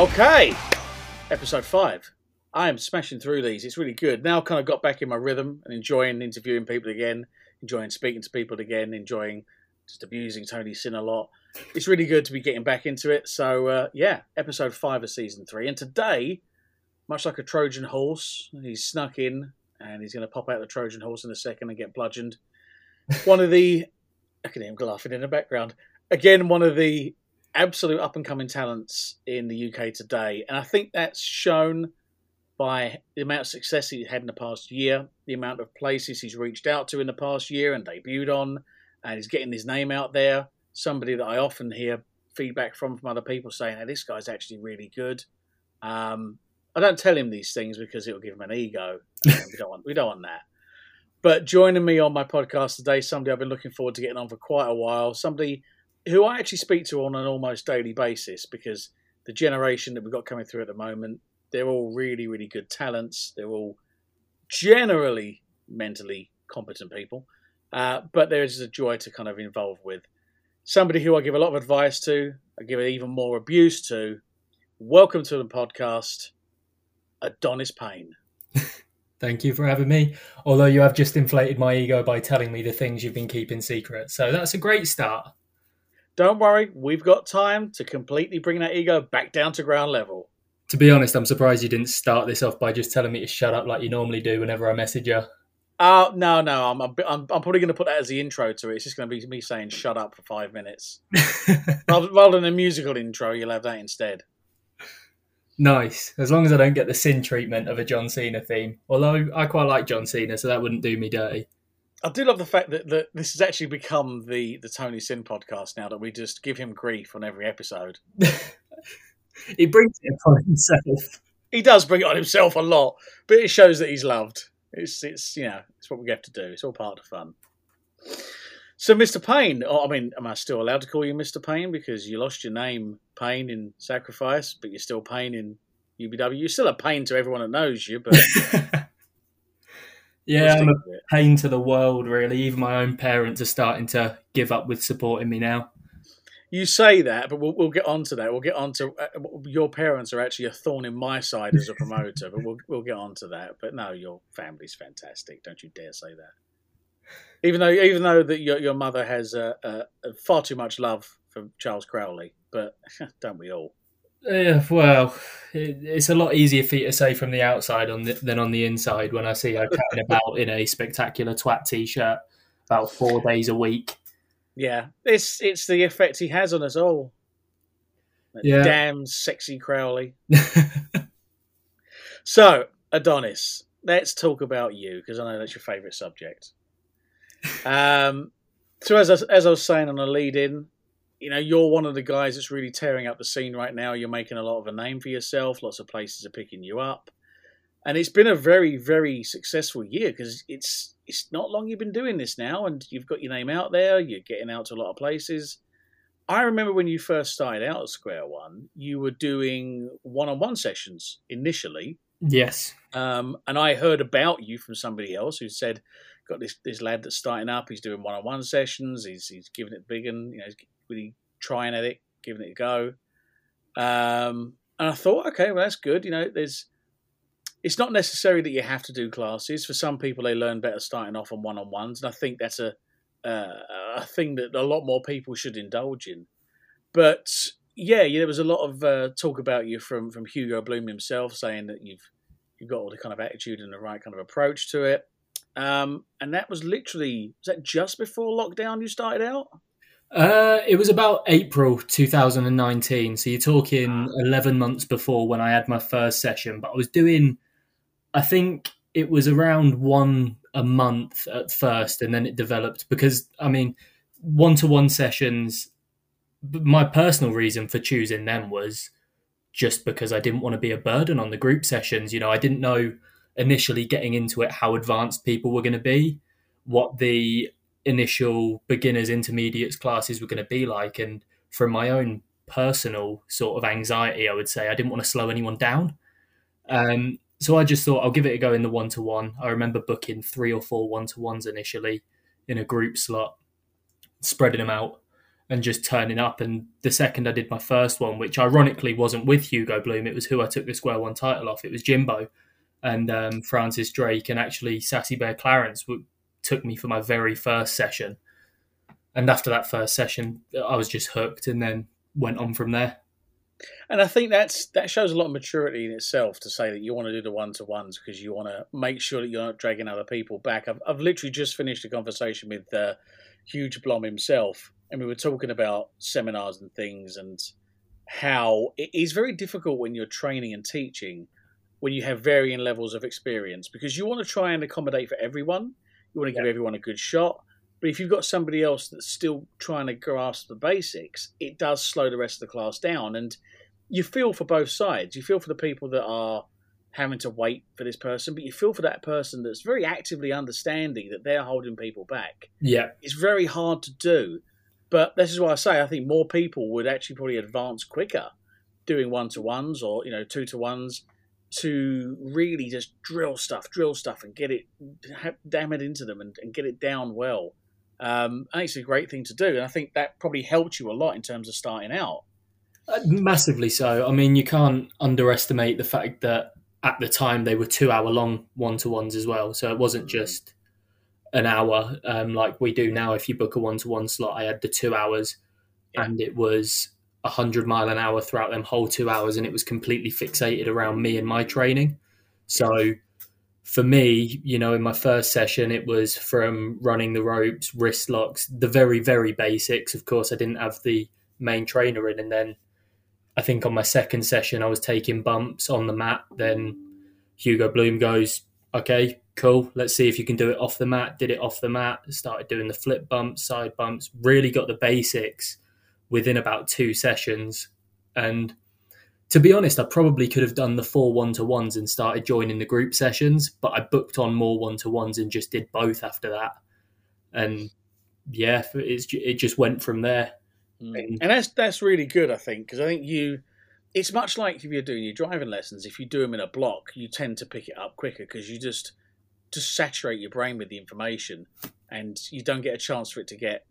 Okay, episode 5. I am smashing through these. It's really good. Now I've kind of got back in my rhythm and enjoying interviewing people again, enjoying speaking to people again, enjoying just abusing Tony Sin a lot. It's really good to be getting back into it. So, episode 5 of season 3. And today, much like a Trojan horse, he's snuck in and he's going to pop out the Trojan horse in a second and get bludgeoned. I can hear him laughing in the background. Again, one of the absolute up-and-coming talents in the UK today. And I think that's shown by the amount of success he's had in the past year, the amount of places he's reached out to in the past year and debuted on, and he's getting his name out there. Somebody that I often hear feedback from other people saying, hey, this guy's actually really good. I don't tell him these things because it'll give him an ego. We don't want that. But joining me on my podcast today, somebody I've been looking forward to getting on for quite a while, somebody who I actually speak to on an almost daily basis, because the generation that we've got coming through at the moment, they're all really, really good talents. They're all generally mentally competent people. But there is a joy to kind of involve with. Somebody who I give a lot of advice to, I give even more abuse to. Welcome to the podcast, Adonis Payne. Thank you for having me. Although you have just inflated my ego by telling me the things you've been keeping secret. So that's a great start. Don't worry, we've got time to completely bring that ego back down to ground level. To be honest, I'm surprised you didn't start this off by just telling me to shut up like you normally do whenever I message you. No. I'm probably going to put that as the intro to it. It's just going to be me saying shut up for 5 minutes. rather than a musical intro, you'll have that instead. Nice. As long as I don't get the Sin treatment of a John Cena theme. Although I quite like John Cena, so that wouldn't do me dirty. I do love the fact that this has actually become the Tony Sin podcast now, that we just give him grief on every episode. He brings it upon himself. He does bring it on himself a lot, but it shows that he's loved. It's what we have to do. It's all part of the fun. So, Mr. Payne, am I still allowed to call you Mr. Payne because you lost your name, Payne, in Sacrifice, but you're still Payne in UBW? You're still a pain to everyone that knows you, but yeah, I'm a pain to the world, really. Even my own parents are starting to give up with supporting me now. You say that, but we'll get on to that. We'll get on to your parents are actually a thorn in my side as a promoter, but we'll get on to that. But no, your family's fantastic. Don't you dare say that. Even though that your mother has far too much love for Charles Crowley, but don't we all? Well, it's a lot easier for you to say from the outside than on the inside when I see her cutting about in a spectacular twat t-shirt about 4 days a week. Yeah, it's the effect he has on us all. That damn sexy Crowley. So, Adonis, let's talk about you, because I know that's your favourite subject. So as I was saying on the lead-in, you're one of the guys that's really tearing up the scene right now. You're making a lot of a name for yourself. Lots of places are picking you up. And it's been a very, very successful year, because it's not long you've been doing this now, and you've got your name out there. You're getting out to a lot of places. I remember when you first started out at Square One, you were doing one-on-one sessions initially. Yes. And I heard about you from somebody else who said, got this lad that's starting up. He's doing one-on-one sessions. He's giving it big, and he's really trying at it, giving it a go. And I thought, okay, well, that's good. It's not necessary that you have to do classes. For some people, they learn better starting off on one-on-ones, and I think that's a thing that a lot more people should indulge in. But yeah, there was a lot of talk about you from Hugo Bloom himself, saying that you've got all the kind of attitude and the right kind of approach to it. And that was was that just before lockdown you started out? It was about April 2019. So you're talking 11 months before when I had my first session. But I was doing, I think it was around one a month at first, and then it developed because, one-to-one sessions, my personal reason for choosing them was just because I didn't want to be a burden on the group sessions. I didn't know initially getting into it how advanced people were going to be, what the initial beginners, intermediates classes were going to be like. And from my own personal sort of anxiety, I would say I didn't want to slow anyone down. So I just thought I'll give it a go in the one-to-one. I remember booking 3 or 4 one-to-ones initially in a group slot, spreading them out. and just turning up. And the second I did my first one, which ironically wasn't with Hugo Bloom, it was who I took the Square One title off. It was Jimbo and Francis Drake, and actually Sassy Bear Clarence took me for my very first session. And after that first session, I was just hooked, and then went on from there. And I think that shows a lot of maturity in itself, to say that you want to do the one-to-ones because you want to make sure that you're not dragging other people back. I've literally just finished a conversation with Huge Blom himself, and we were talking about seminars and things, and how it is very difficult when you're training and teaching, when you have varying levels of experience, because you want to try and accommodate for everyone. You want to give everyone a good shot. But if you've got somebody else that's still trying to grasp the basics, it does slow the rest of the class down. And you feel for both sides. You feel for the people that are having to wait for this person, but you feel for that person that's very actively understanding that they're holding people back. Yeah. It's very hard to do. But this is why I say I think more people would actually probably advance quicker doing one-to-ones or, two-to-ones, to really just drill stuff and get it, damn it into them and get it down well. I think it's a great thing to do. And I think that probably helped you a lot in terms of starting out. Massively so. I mean, you can't underestimate the fact that at the time they were 2-hour long one-to-ones as well. So it wasn't just an hour like we do now. If you book a one-to-one slot, I had the 2 hours and it was 100 mile an hour throughout them whole 2 hours, and it was completely fixated around me and my training. So for me, in my first session, it was from running the ropes, wrist locks, the very, very basics. Of course, I didn't have the main trainer in. And then I think on my second session, I was taking bumps on the mat. Then Hugo Bloom goes, okay, cool. Let's see if you can do it off the mat. Did it off the mat, started doing the flip bumps, side bumps, really got the basics within about 2 sessions. And to be honest, I probably could have done the 4 one-to-ones and started joining the group sessions, but I booked on more one-to-ones and just did both after that. And yeah, it just went from there. And that's really good, I think, because I think it's much like if you're doing your driving lessons. If you do them in a block, you tend to pick it up quicker because you just saturate your brain with the information, and you don't get a chance for it to get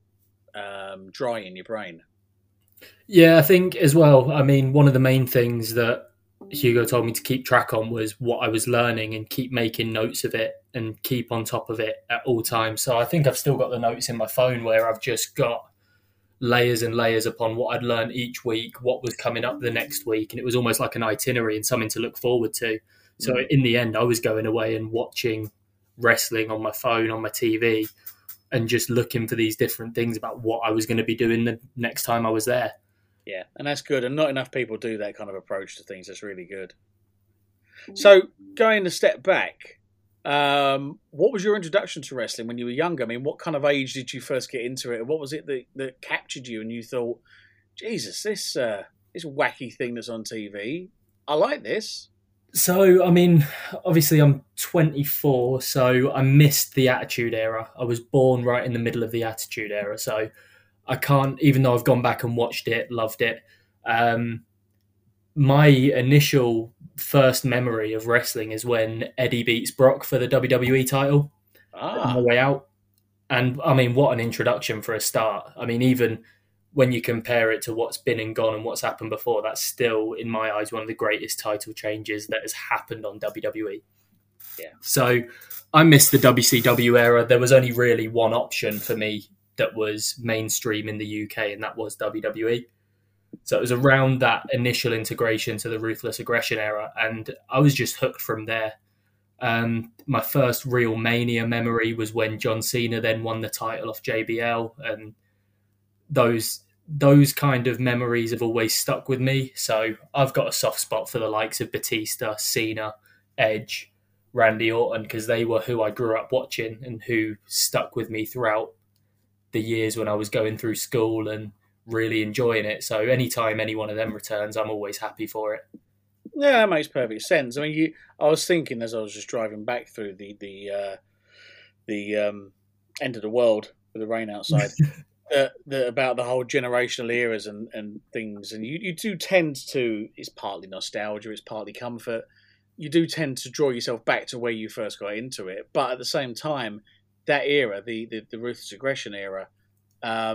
dry in your brain. Yeah, I think as well, I mean, one of the main things that Hugo told me to keep track on was what I was learning and keep making notes of it and keep on top of it at all times. So I think I've still got the notes in my phone where I've just got layers and layers upon what I'd learned each week, what was coming up the next week. And it was almost like an itinerary and something to look forward to. So in the end, I was going away and watching wrestling on my phone, on my TV, and just looking for these different things about what I was going to be doing the next time I was there. Yeah, and that's good. And not enough people do that kind of approach to things. That's really good. So going a step back, what was your introduction to wrestling when you were younger? I mean, what kind of age did you first get into it? What was it that captured you and you thought, Jesus, this wacky thing that's on TV, I like this? So, I mean, obviously I'm 24, so I missed the Attitude Era. I was born right in the middle of the Attitude Era, so I can't, even though I've gone back and watched it, loved it. My initial first memory of wrestling is when Eddie beats Brock for the WWE title on the way out. And, I mean, what an introduction for a start. I mean, even when you compare it to what's been and gone and what's happened before, that's still, in my eyes, one of the greatest title changes that has happened on WWE. Yeah. So I missed the WCW era. There was only really one option for me that was mainstream in the UK, and that was WWE. So it was around that initial integration to the Ruthless Aggression era, and I was just hooked from there. My first real Mania memory was when John Cena then won the title off JBL, and those kind of memories have always stuck with me. So I've got a soft spot for the likes of Batista, Cena, Edge, Randy Orton, because they were who I grew up watching and who stuck with me throughout the years when I was going through school and really enjoying it. So anytime any one of them returns, I'm always happy for it. Yeah, that makes perfect sense. I mean, I was thinking as I was just driving back through the end of the world with the rain outside, about the whole generational eras and things. And you do tend to, it's partly nostalgia, it's partly comfort. You do tend to draw yourself back to where you first got into it. But at the same time, that era, the Ruthless Aggression era,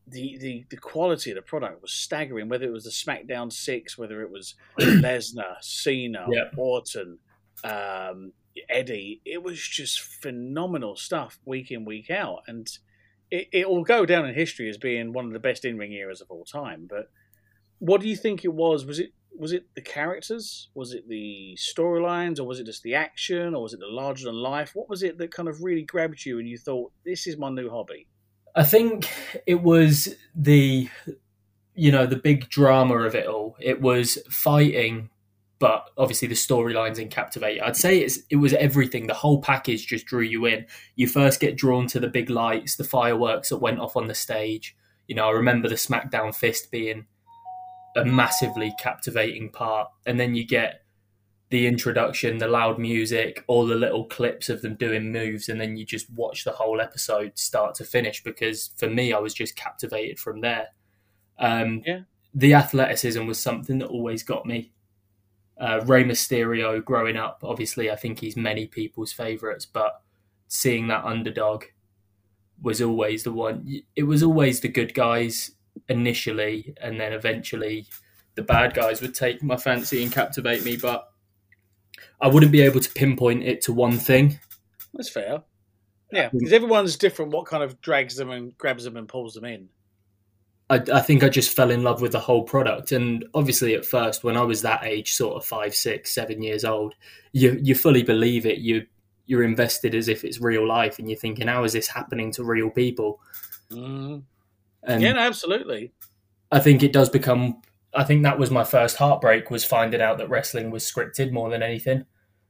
the quality of the product was staggering. Whether it was the SmackDown 6, whether it was Lesnar, Cena, Yeah. Orton, Eddie, it was just phenomenal stuff week in, week out, and it will go down in history as being one of the best in-ring eras of all time. But what do you think it was? Was it the characters? Was it the storylines? Or was it just the action? Or was it the larger than life? What was it that kind of really grabbed you and you thought, this is my new hobby? I think it was the big drama of it all. It was fighting, but obviously the storylines in Captivate. I'd say it was everything. The whole package just drew you in. You first get drawn to the big lights, the fireworks that went off on the stage. I remember the SmackDown Fist being a massively captivating part. And then you get the introduction, the loud music, all the little clips of them doing moves, and then you just watch the whole episode start to finish, because for me, I was just captivated from there. The athleticism was something that always got me. Rey Mysterio growing up, obviously, I think he's many people's favourites, but seeing that underdog was always the one. It was always the good guys initially, and then eventually the bad guys would take my fancy and captivate me, but I wouldn't be able to pinpoint it to one thing. That's fair. Yeah, because everyone's different what kind of drags them and grabs them and pulls them in. I think I just fell in love with the whole product. And obviously at first, when I was that age, sort of 5, 6, 7 years old, you fully believe it. You're invested as if it's real life, and you're thinking, how is this happening to real people? Mm. And yeah, no, absolutely. I think it does become... I think that was my first heartbreak, was finding out that wrestling was scripted more than anything.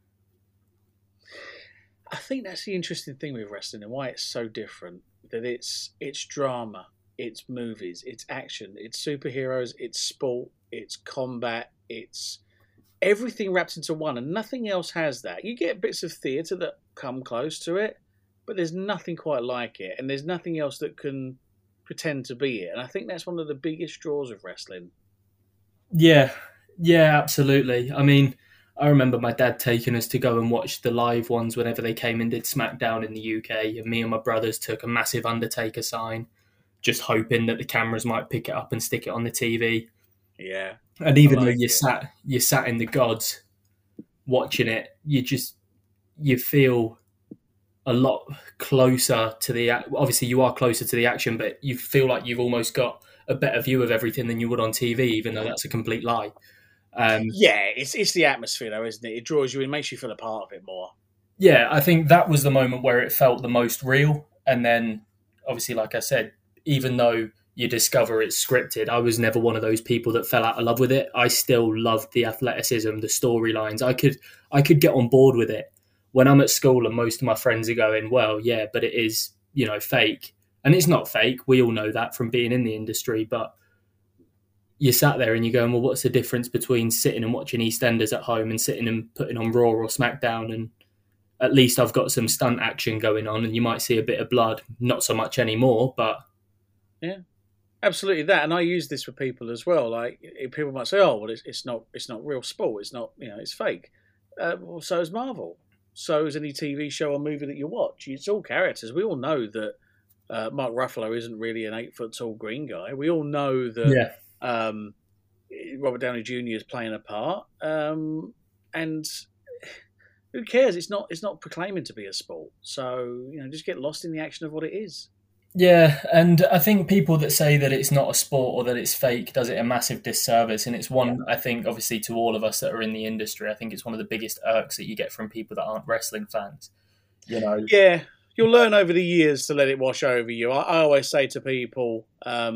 I think that's the interesting thing with wrestling and why it's so different. That it's drama, it's movies, it's action, it's superheroes, it's sport, it's combat, it's everything wrapped into one, and nothing else has that. You get bits of theatre that come close to it, but there's nothing quite like it, and there's nothing else that can pretend to be it. And I think that's one of the biggest draws of wrestling. Yeah, absolutely. I mean, I remember my dad taking us to go and watch the live ones whenever they came and did SmackDown in the UK, and me and my brothers took a massive Undertaker sign, just hoping that the cameras might pick it up and stick it on the TV. Yeah. And even though you sat in the gods watching it, you feel a lot closer to the... Obviously, you are closer to the action, but you feel like you've almost got a better view of everything than you would on TV, even though that's a complete lie. It's the atmosphere, though, isn't it? It draws you in, makes you feel a part of it more. Yeah, I think that was the moment where it felt the most real. And then, obviously, like I said, even though you discover it's scripted, I was never one of those people that fell out of love with it. I still loved the athleticism, the storylines. I could get on board with it. When I'm at school and most of my friends are going, well, yeah, but it is, fake. And it's not fake. We all know that from being in the industry. But you sat there and you're going, well, what's the difference between sitting and watching EastEnders at home and sitting and putting on Raw or SmackDown? And at least I've got some stunt action going on, and you might see a bit of blood. Not so much anymore, but... Yeah, absolutely that. And I use this with people as well. Like, people might say, oh, well, it's not real sport. It's not, it's fake. Well, so is Marvel. So is any TV show or movie that you watch. It's all characters. We all know that Mark Ruffalo isn't really an 8-foot-tall green guy. We all know that Robert Downey Jr. is playing a part. And who cares? It's not proclaiming to be a sport. So, just get lost in the action of what it is. Yeah, and I think people that say that it's not a sport or that it's fake does it a massive disservice. And it's one, I think, obviously, to all of us that are in the industry, I think it's one of the biggest irks that you get from people that aren't wrestling fans. Yeah, you'll learn over the years to let it wash over you. I always say to people,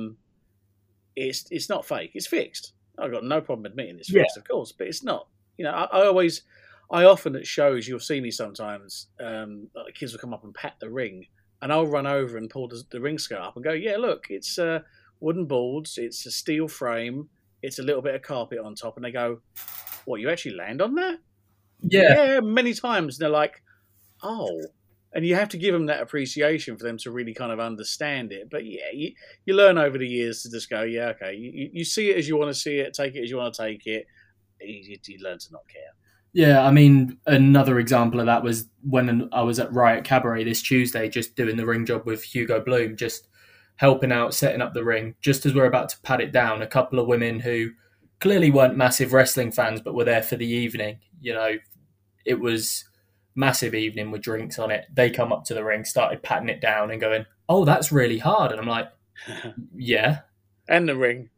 it's not fake, it's fixed. I've got no problem admitting it's fixed, of course, but it's not. I often at shows, you'll see me sometimes, kids will come up and pat the ring, and I'll run over and pull the ring skirt up and go, yeah, look, it's wooden boards, it's a steel frame, it's a little bit of carpet on top. And they go, what, you actually land on that? Yeah, many times. And they're like, oh. And you have to give them that appreciation for them to really kind of understand it. But yeah, you learn over the years to just go, yeah, okay, you see it as you want to see it, take it as you want to take it. You learn to not care. Yeah, I mean, another example of that was when I was at Riot Cabaret this Tuesday, just doing the ring job with Hugo Bloom, just helping out, setting up the ring. Just as we're about to pat it down, a couple of women who clearly weren't massive wrestling fans, but were there for the evening. You know, it was massive evening with drinks on it. They come up to the ring, started patting it down and going, "Oh, that's really hard." And I'm like, "Yeah." And the ring.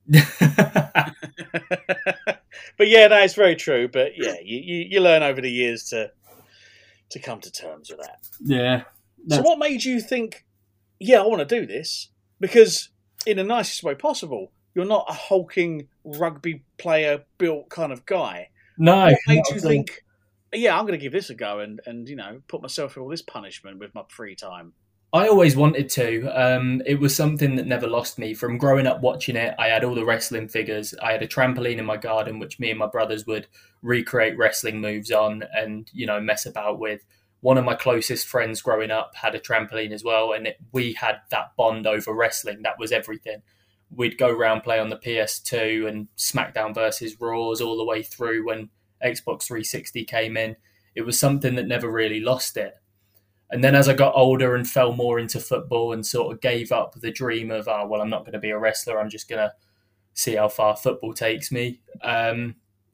But yeah, no, it's very true. But yeah, you learn over the years to come to terms with that. Yeah. So what made you think, yeah, I want to do this? Because in the nicest way possible, you're not a hulking rugby player built kind of guy. No. What made you think, yeah, I'm going to give this a go and put myself through all this punishment with my free time? I always wanted to. It was something that never lost me. From growing up watching it, I had all the wrestling figures. I had a trampoline in my garden, which me and my brothers would recreate wrestling moves on and, mess about with. One of my closest friends growing up had a trampoline as well, and we had that bond over wrestling. That was everything. We'd go around, play on the PS2 and SmackDown versus Raws all the way through when Xbox 360 came in. It was something that never really lost it. And then as I got older and fell more into football and sort of gave up the dream of, I'm not going to be a wrestler, I'm just going to see how far football takes me. I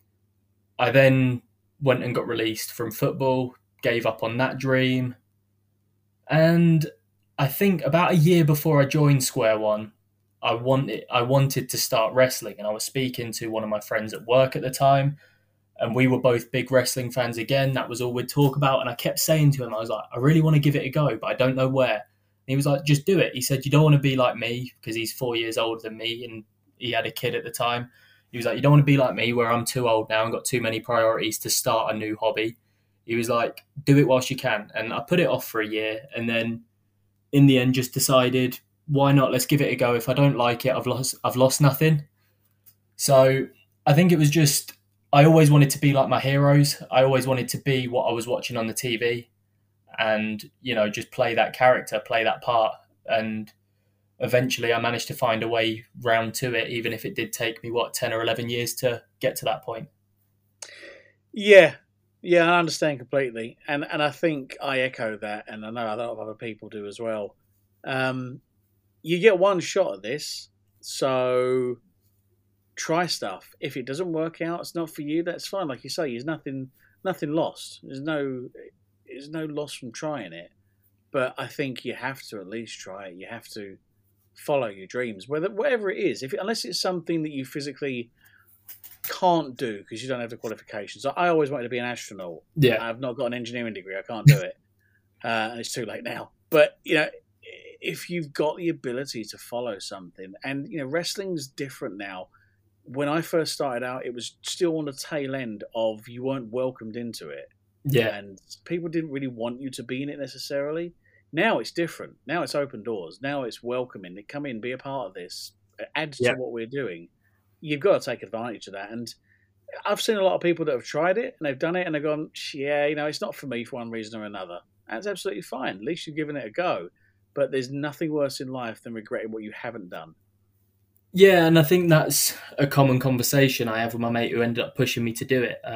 then went and got released from football, gave up on that dream. And I think about a year before I joined Square One, I wanted to start wrestling. And I was speaking to one of my friends at work at the time. And we were both big wrestling fans again. That was all we'd talk about. And I kept saying to him, I was like, I really want to give it a go, but I don't know where. And he was like, just do it. He said, you don't want to be like me, because he's 4 years older than me and he had a kid at the time. He was like, you don't want to be like me, where I'm too old now and got too many priorities to start a new hobby. He was like, do it whilst you can. And I put it off for a year. And then in the end, just decided, why not? Let's give it a go. If I don't like it, I've lost nothing. So I think it was just, I always wanted to be like my heroes. I always wanted to be what I was watching on the TV and, just play that character, play that part. And eventually I managed to find a way round to it, even if it did take me, 10 or 11 years to get to that point. Yeah, I understand completely. And I think I echo that, and I know a lot of other people do as well. You get one shot at this, so try stuff. If it doesn't work out, it's not for you, that's fine. Like you say, there's nothing lost. There's no loss from trying it. But I think you have to at least try it. You have to follow your dreams, whatever it is. Unless it's something that you physically can't do because you don't have the qualifications. I always wanted to be an astronaut. Yeah, I've not got an engineering degree. I can't do it, and it's too late now. But if you've got the ability to follow something, and wrestling's different now. When I first started out, it was still on the tail end of you weren't welcomed into it. Yeah. And people didn't really want you to be in it necessarily. Now it's different. Now it's open doors. Now it's welcoming. Come in, be a part of this. Add to what we're doing. You've got to take advantage of that. And I've seen a lot of people that have tried it and they've done it and they've gone, yeah, it's not for me for one reason or another. That's absolutely fine. At least you've given it a go. But there's nothing worse in life than regretting what you haven't done. Yeah, and I think that's a common conversation I have with my mate who ended up pushing me to do it.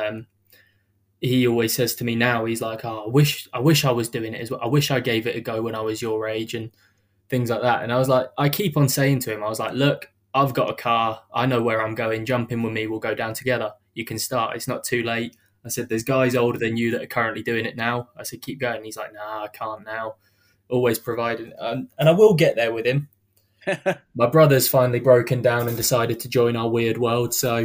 He always says to me now, he's like, I wish I was doing it as well. I wish I gave it a go when I was your age and things like that. And I was like, I keep on saying to him, I was like, look, I've got a car. I know where I'm going. Jump in with me. We'll go down together. You can start. It's not too late. I said, there's guys older than you that are currently doing it now. I said, keep going. He's like, nah, I can't now. Always providing. And I will get there with him. My brother's finally broken down and decided to join our weird world, so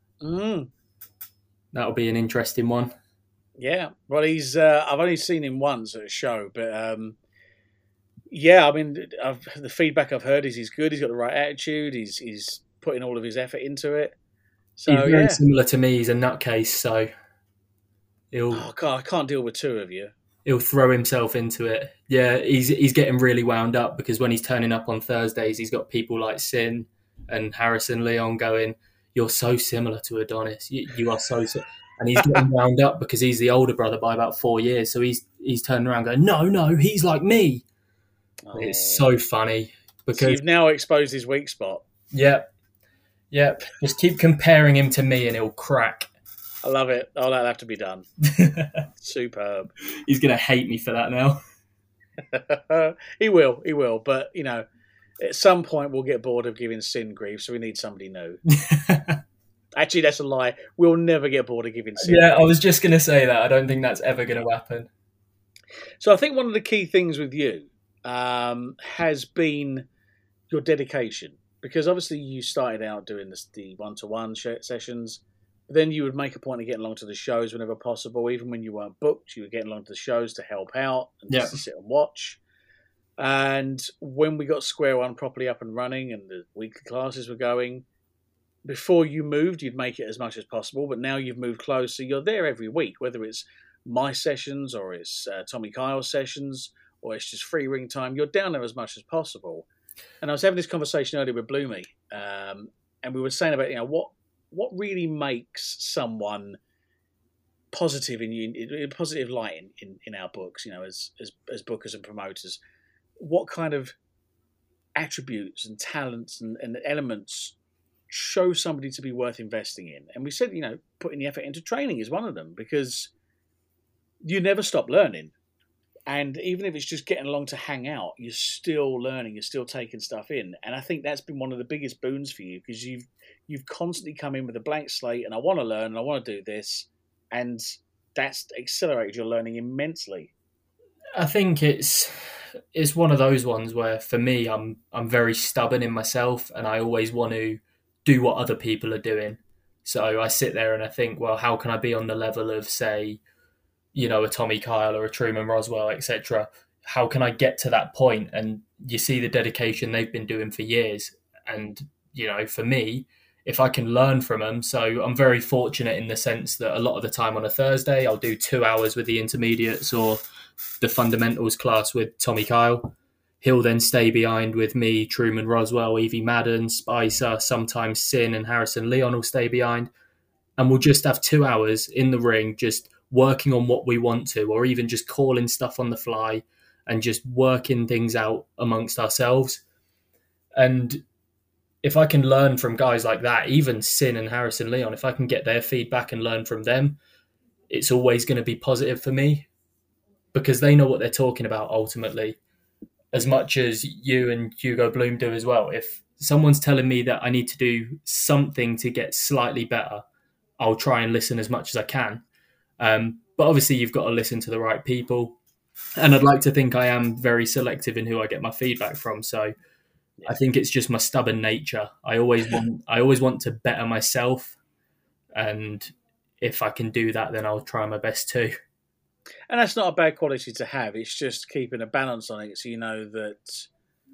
that'll be an interesting one. Yeah, well, he's I've only seen him once at a show, but yeah, I mean, the feedback I've heard is he's good. He's got the right attitude. He's putting all of his effort into it. So he's very similar to me. He's a nutcase, so he'll. Oh God, I can't deal with two of you. He'll throw himself into it. Yeah, he's getting really wound up because when he's turning up on Thursdays, he's got people like Sin and Harrison Leon going, "You're so similar to Adonis. You are so." And he's getting wound up because he's the older brother by about 4 years. So he's turning around going, "No, he's like me." Oh. It's so funny because so you've now exposed his weak spot. Yep. Just keep comparing him to me, and he'll crack. I love it. Oh, that'll have to be done. Superb. He's going to hate me for that now. He will. But, At some point, we'll get bored of giving Sin grief, so we need somebody new. Actually, that's a lie. We'll never get bored of giving Sin Yeah, grief. I was just going to say that. I don't think that's ever going to happen. So I think one of the key things with you has been your dedication. Because obviously you started out doing the one-to-one sessions. Then you would make a point of getting along to the shows whenever possible. Even when you weren't booked, you were getting along to the shows to help out and just to sit and watch. And when we got Square One properly up and running and the weekly classes were going, before you moved, you'd make it as much as possible. But now you've moved close, so you're there every week, whether it's my sessions or it's Tommy Kyle's sessions or it's just free ring time. You're down there as much as possible. And I was having this conversation earlier with Bloomy, and we were saying about what really makes someone positive in positive light in our books, as bookers and promoters. What kind of attributes and talents and elements show somebody to be worth investing in? And we said, putting the effort into training is one of them, because you never stop learning. And even if it's just getting along to hang out, you're still learning, you're still taking stuff in. And I think that's been one of the biggest boons for you, because you've constantly come in with a blank slate and I want to learn and I want to do this. And that's accelerated your learning immensely. I think it's one of those ones where, for me, I'm very stubborn in myself and I always want to do what other people are doing. So I sit there and I think, well, how can I be on the level of, say, a Tommy Kyle or a Truman Roswell, etc. How can I get to that point? And you see the dedication they've been doing for years. And, for me, if I can learn from them, so I'm very fortunate in the sense that a lot of the time on a Thursday, I'll do 2 hours with the intermediates or the fundamentals class with Tommy Kyle. He'll then stay behind with me, Truman Roswell, Evie Madden, Spicer, sometimes Sin and Harrison Leon will stay behind. And we'll just have 2 hours in the ring, just working on what we want to, or even just calling stuff on the fly and just working things out amongst ourselves. And if I can learn from guys like that, even Sin and Harrison Leon, if I can get their feedback and learn from them, it's always going to be positive for me, because they know what they're talking about ultimately, as much as you and Hugo Bloom do as well. If someone's telling me that I need to do something to get slightly better, I'll try and listen as much as I can. But obviously you've got to listen to the right people. And I'd like to think I am very selective in who I get my feedback from. So I think it's just my stubborn nature. I always want to better myself. And if I can do that, then I'll try my best too. And that's not a bad quality to have. It's just keeping a balance on it. So you know that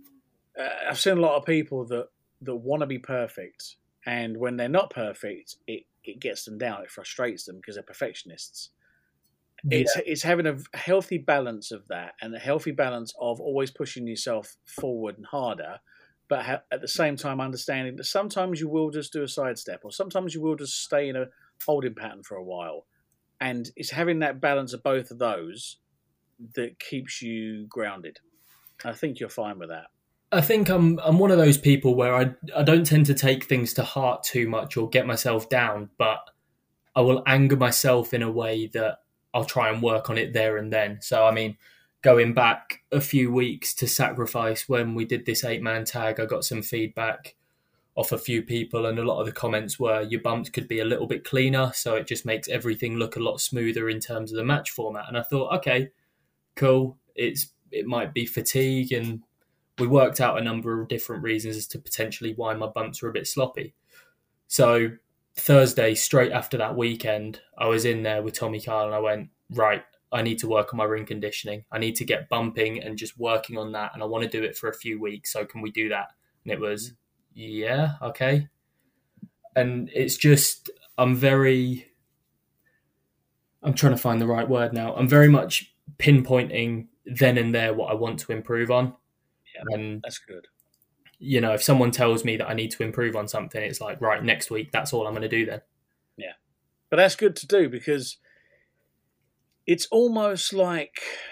I've seen a lot of people that want to be perfect. And when they're not perfect, it gets them down. It frustrates them because they're perfectionists. Yeah. It's having a healthy balance of that, and a healthy balance of always pushing yourself forward and harder, but at the same time understanding that sometimes you will just do a sidestep, or sometimes you will just stay in a holding pattern for a while. And it's having that balance of both of those that keeps you grounded. I think you're fine with that. I think I'm one of those people where I don't tend to take things to heart too much or get myself down, but I will anger myself in a way that I'll try and work on it there and then. So, I mean, going back a few weeks to Sacrifice, when we did this 8-man tag, I got some feedback off a few people, and a lot of the comments were your bumps could be a little bit cleaner, so it just makes everything look a lot smoother in terms of the match format. And I thought, okay, cool. It might be fatigue, and we worked out a number of different reasons as to potentially why my bumps were a bit sloppy. So Thursday, straight after that weekend, I was in there with Tommy Kyle and I went, right, I need to work on my ring conditioning. I need to get bumping and just working on that. And I want to do it for a few weeks. So can we do that? And it was, yeah, okay. And it's just, I'm trying to find the right word now. I'm very much pinpointing then and there what I want to improve on. Yeah, and that's good. If someone tells me that I need to improve on something, it's like, right, next week, that's all I'm going to do then. Yeah. But that's good to do, because it's almost like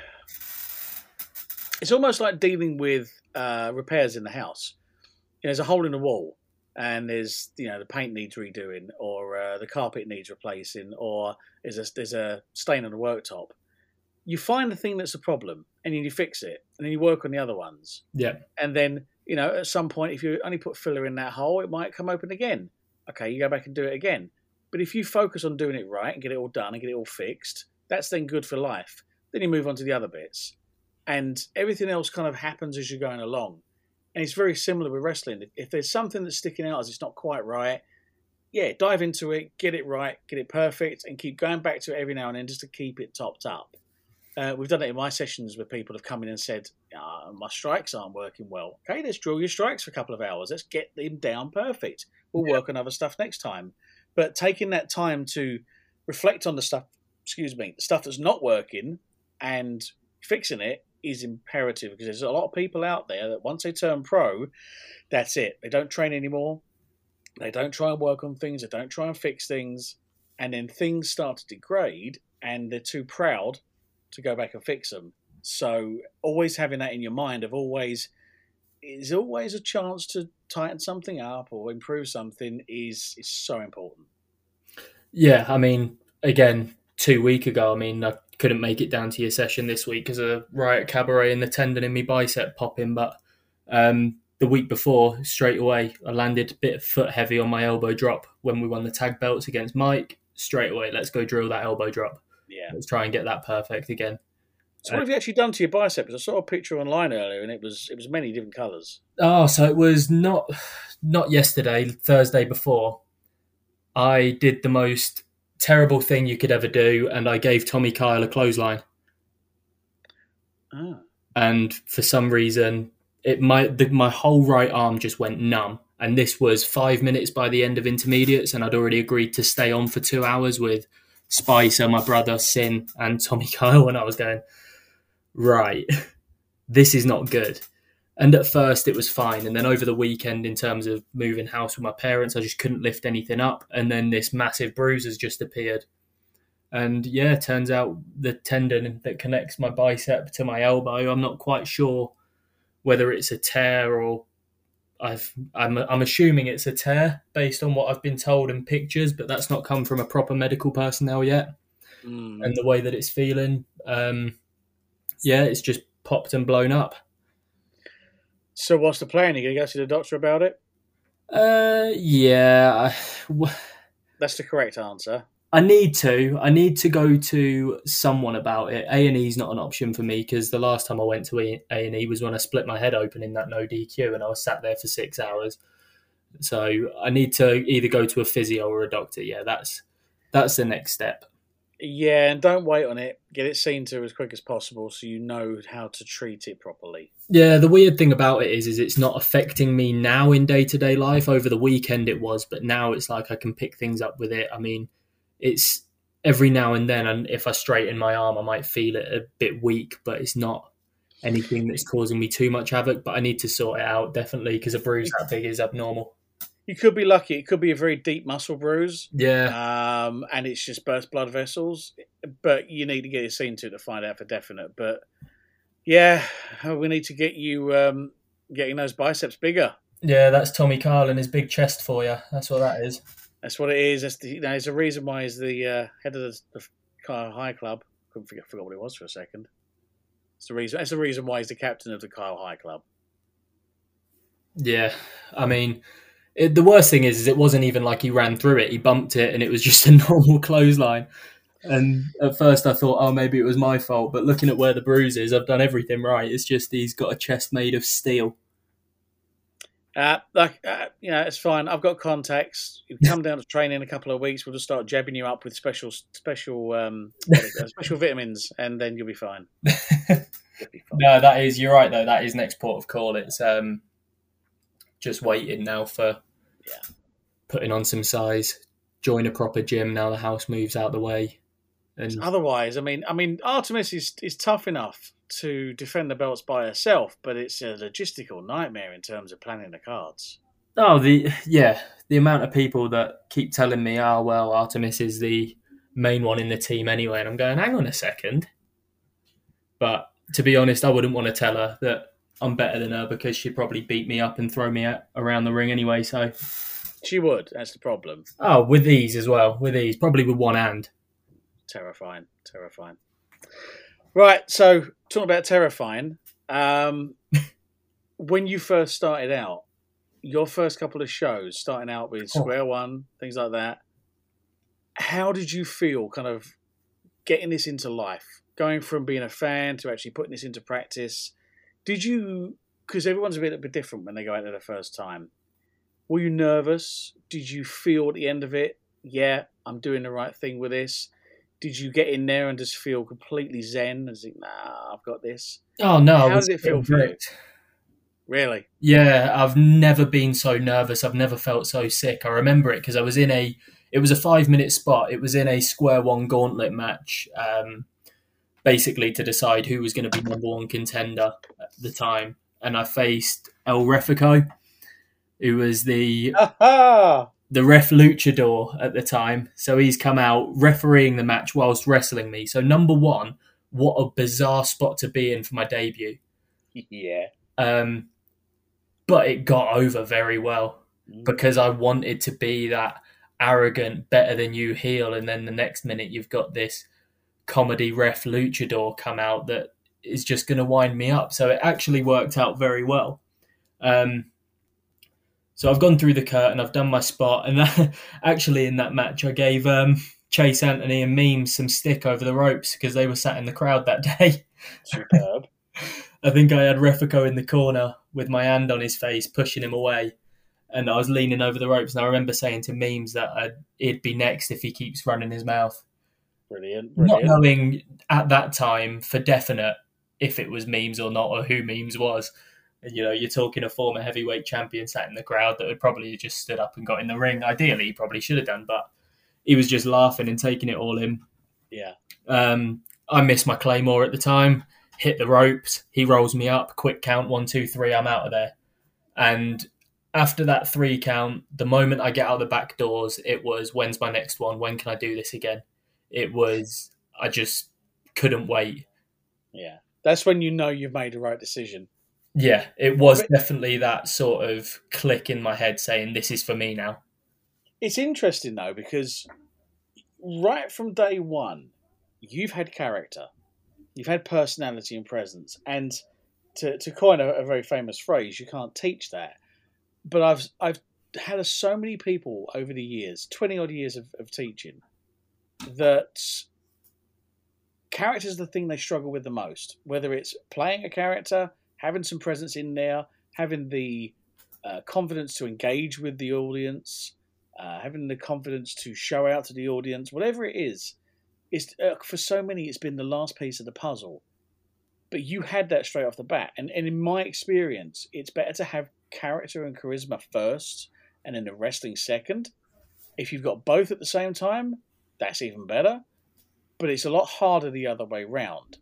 dealing with repairs in the house. There's a hole in the wall, and there's the paint needs redoing, or the carpet needs replacing, or there's a stain on the worktop. you find the thing that's a problem and then you fix it and then you work on the other ones. Yeah. And then, at some point, if you only put filler in that hole, it might come open again. Okay, you go back and do it again. But if you focus on doing it right and get it all done and get it all fixed, that's then good for life. Then you move on to the other bits. And everything else kind of happens as you're going along. And it's very similar with wrestling. If there's something that's sticking out as it's not quite right, dive into it, get it right, get it perfect, and keep going back to it every now and then just to keep it topped up. We've done it in my sessions where people have come in and said, my strikes aren't working well. Okay, let's drill your strikes for a couple of hours. Let's get them down perfect. We'll work on other stuff next time. But taking that time to reflect on the stuff that's not working and fixing it is imperative, because there's a lot of people out there that once they turn pro, that's it. They don't train anymore. They don't try and work on things. They don't try and fix things. And then things start to degrade and they're too proud to go back and fix them. So always having that in your mind of always a chance to tighten something up or improve something is so important. Yeah, I mean, again, 2 weeks ago, I couldn't make it down to your session this week because of Riot Cabaret and the tendon in my bicep popping. But the week before, straight away, I landed a bit foot heavy on my elbow drop when we won the tag belts against Mike. Straight away, let's go drill that elbow drop. Yeah. Let's try and get that perfect again. So what have you actually done to your biceps? I saw a picture online earlier and it was many different colours. Oh, so it was not yesterday, Thursday before. I did the most terrible thing you could ever do, and I gave Tommy Kyle a clothesline. Ah. And for some reason, my whole right arm just went numb. And this was 5 minutes by the end of intermediates, and I'd already agreed to stay on for 2 hours with Spicer, my brother, Sin, and Tommy Kyle, and I was going, right, this is not good. And at first it was fine. And then over the weekend, in terms of moving house with my parents, I just couldn't lift anything up. And then this massive bruise has just appeared. And yeah, it turns out the tendon that connects my bicep to my elbow, I'm not quite sure whether it's a tear or I'm assuming it's a tear based on what I've been told in pictures, but that's not come from a proper medical personnel yet. And the way that it's feeling, it's just popped and blown up. So what's the plan? Are you going to go to the doctor about it? Yeah. That's the correct answer. I need to go to someone about it. A&E is not an option for me because the last time I went to A&E was when I split my head open in that no DQ and I was sat there for 6 hours. So I need to either go to a physio or a doctor. Yeah, that's the next step. Yeah, and don't wait on it. Get it seen to as quick as possible so you know how to treat it properly. Yeah, the weird thing about it is it's not affecting me now in day-to-day life. Over the weekend it was, but now it's like I can pick things up with it. I mean, it's every now and then, and if I straighten my arm, I might feel it a bit weak, but it's not anything that's causing me too much havoc. But I need to sort it out, definitely, because a bruise that big is abnormal. You could be lucky. It could be a very deep muscle bruise. Yeah. And it's just burst blood vessels. But you need to get it seen to find out for definite. But yeah, we need to get you getting those biceps bigger. Yeah, that's Tommy Kyle and his big chest for you. That's what that is. That's what it is. There's a reason why he's the head of the Kyle High Club. I forgot what it was for a second. It's the reason. That's the reason why he's the captain of the Kyle High Club. Yeah, I mean, the worst thing is it wasn't even like he ran through it. He bumped it, and it was just a normal clothesline. And at first I thought, oh, maybe it was my fault. But looking at where the bruise is, I've done everything right. It's just he's got a chest made of steel. It's fine. I've got contacts. You come down to training in a couple of weeks. We'll just start jabbing you up with special vitamins, and then you'll be fine. No, you're right though. That is next port of call. It's just waiting now for putting on some size, join a proper gym now the house moves out the way. And otherwise, I mean, Artemis is tough enough to defend the belts by herself, but it's a logistical nightmare in terms of planning the cards. Oh, the amount of people that keep telling me, oh, well, Artemis is the main one in the team anyway. And I'm going, hang on a second. But to be honest, I wouldn't want to tell her that I'm better than her because she'd probably beat me up and throw me around the ring anyway. So she would. That's the problem. Oh, with these as well. With these, probably with one hand. Terrifying. Right, so talking about terrifying, when you first started out, your first couple of shows, starting out with Square One, things like that, how did you feel kind of getting this into life? Going from being a fan to actually putting this into practice? Did you, because everyone's a bit different when they go out there the first time, were you nervous? Did you feel at the end of it, yeah, I'm doing the right thing with this? Did you get in there and just feel completely zen and think, nah, I've got this? Oh no, How did it feel for you? Really? Yeah, I've never been so nervous. I've never felt so sick. I remember it because I was it was a 5-minute spot. It was in a Square One gauntlet match, basically to decide who was going to be number one contender at the time. And I faced El Refico, who was the ref luchador at the time. So he's come out refereeing the match whilst wrestling me. So number one, what a bizarre spot to be in for my debut. Yeah. But it got over very well because I wanted to be that arrogant, better than you heel. And then the next minute you've got this comedy ref luchador come out that is just going to wind me up. So it actually worked out very well. So I've gone through the curtain, I've done my spot, and actually in that match I gave Chase Anthony and Memes some stick over the ropes because they were sat in the crowd that day. Superb. I think I had Refico in the corner with my hand on his face, pushing him away, and I was leaning over the ropes, and I remember saying to Memes that he'd be next if he keeps running his mouth. Brilliant. Not knowing at that time for definite if it was Memes or not, or who Memes was. And, you're talking a former heavyweight champion sat in the crowd that had probably just stood up and got in the ring. Ideally, he probably should have done, but he was just laughing and taking it all in. Yeah. I missed my Claymore at the time, hit the ropes. He rolls me up, quick count, 1, 2, 3, I'm out of there. And after that 3 count, the moment I get out the back doors, it was, when's my next one? When can I do this again? It was, I just couldn't wait. Yeah. That's when you know you've made the right decision. Yeah, it was definitely that sort of click in my head saying, this is for me now. It's interesting, though, because right from day one, you've had character, you've had personality and presence. And to coin a very famous phrase, you can't teach that. But I've had so many people over the years, 20-odd years of teaching, that character is the thing they struggle with the most. Whether it's playing a character, having some presence in there, having the confidence to engage with the audience, having the confidence to show out to the audience, whatever it is, it's for so many, it's been the last piece of the puzzle. But you had that straight off the bat. And in my experience, it's better to have character and charisma first and then the wrestling second. If you've got both at the same time, that's even better. But it's a lot harder the other way round.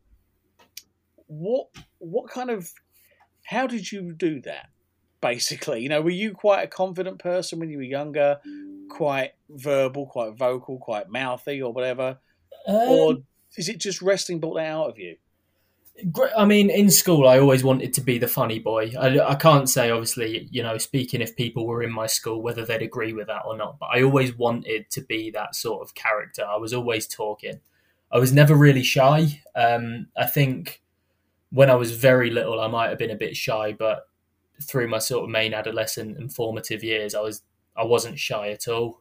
What kind of, how did you do that, basically? Were you quite a confident person when you were younger, quite verbal, quite vocal, quite mouthy or whatever? Or is it just wrestling brought that out of you? I mean, in school, I always wanted to be the funny boy. I can't say, obviously, speaking if people were in my school, whether they'd agree with that or not, but I always wanted to be that sort of character. I was always talking. I was never really shy. I think when I was very little, I might have been a bit shy, but through my sort of main adolescent and formative years, I wasn't shy at all.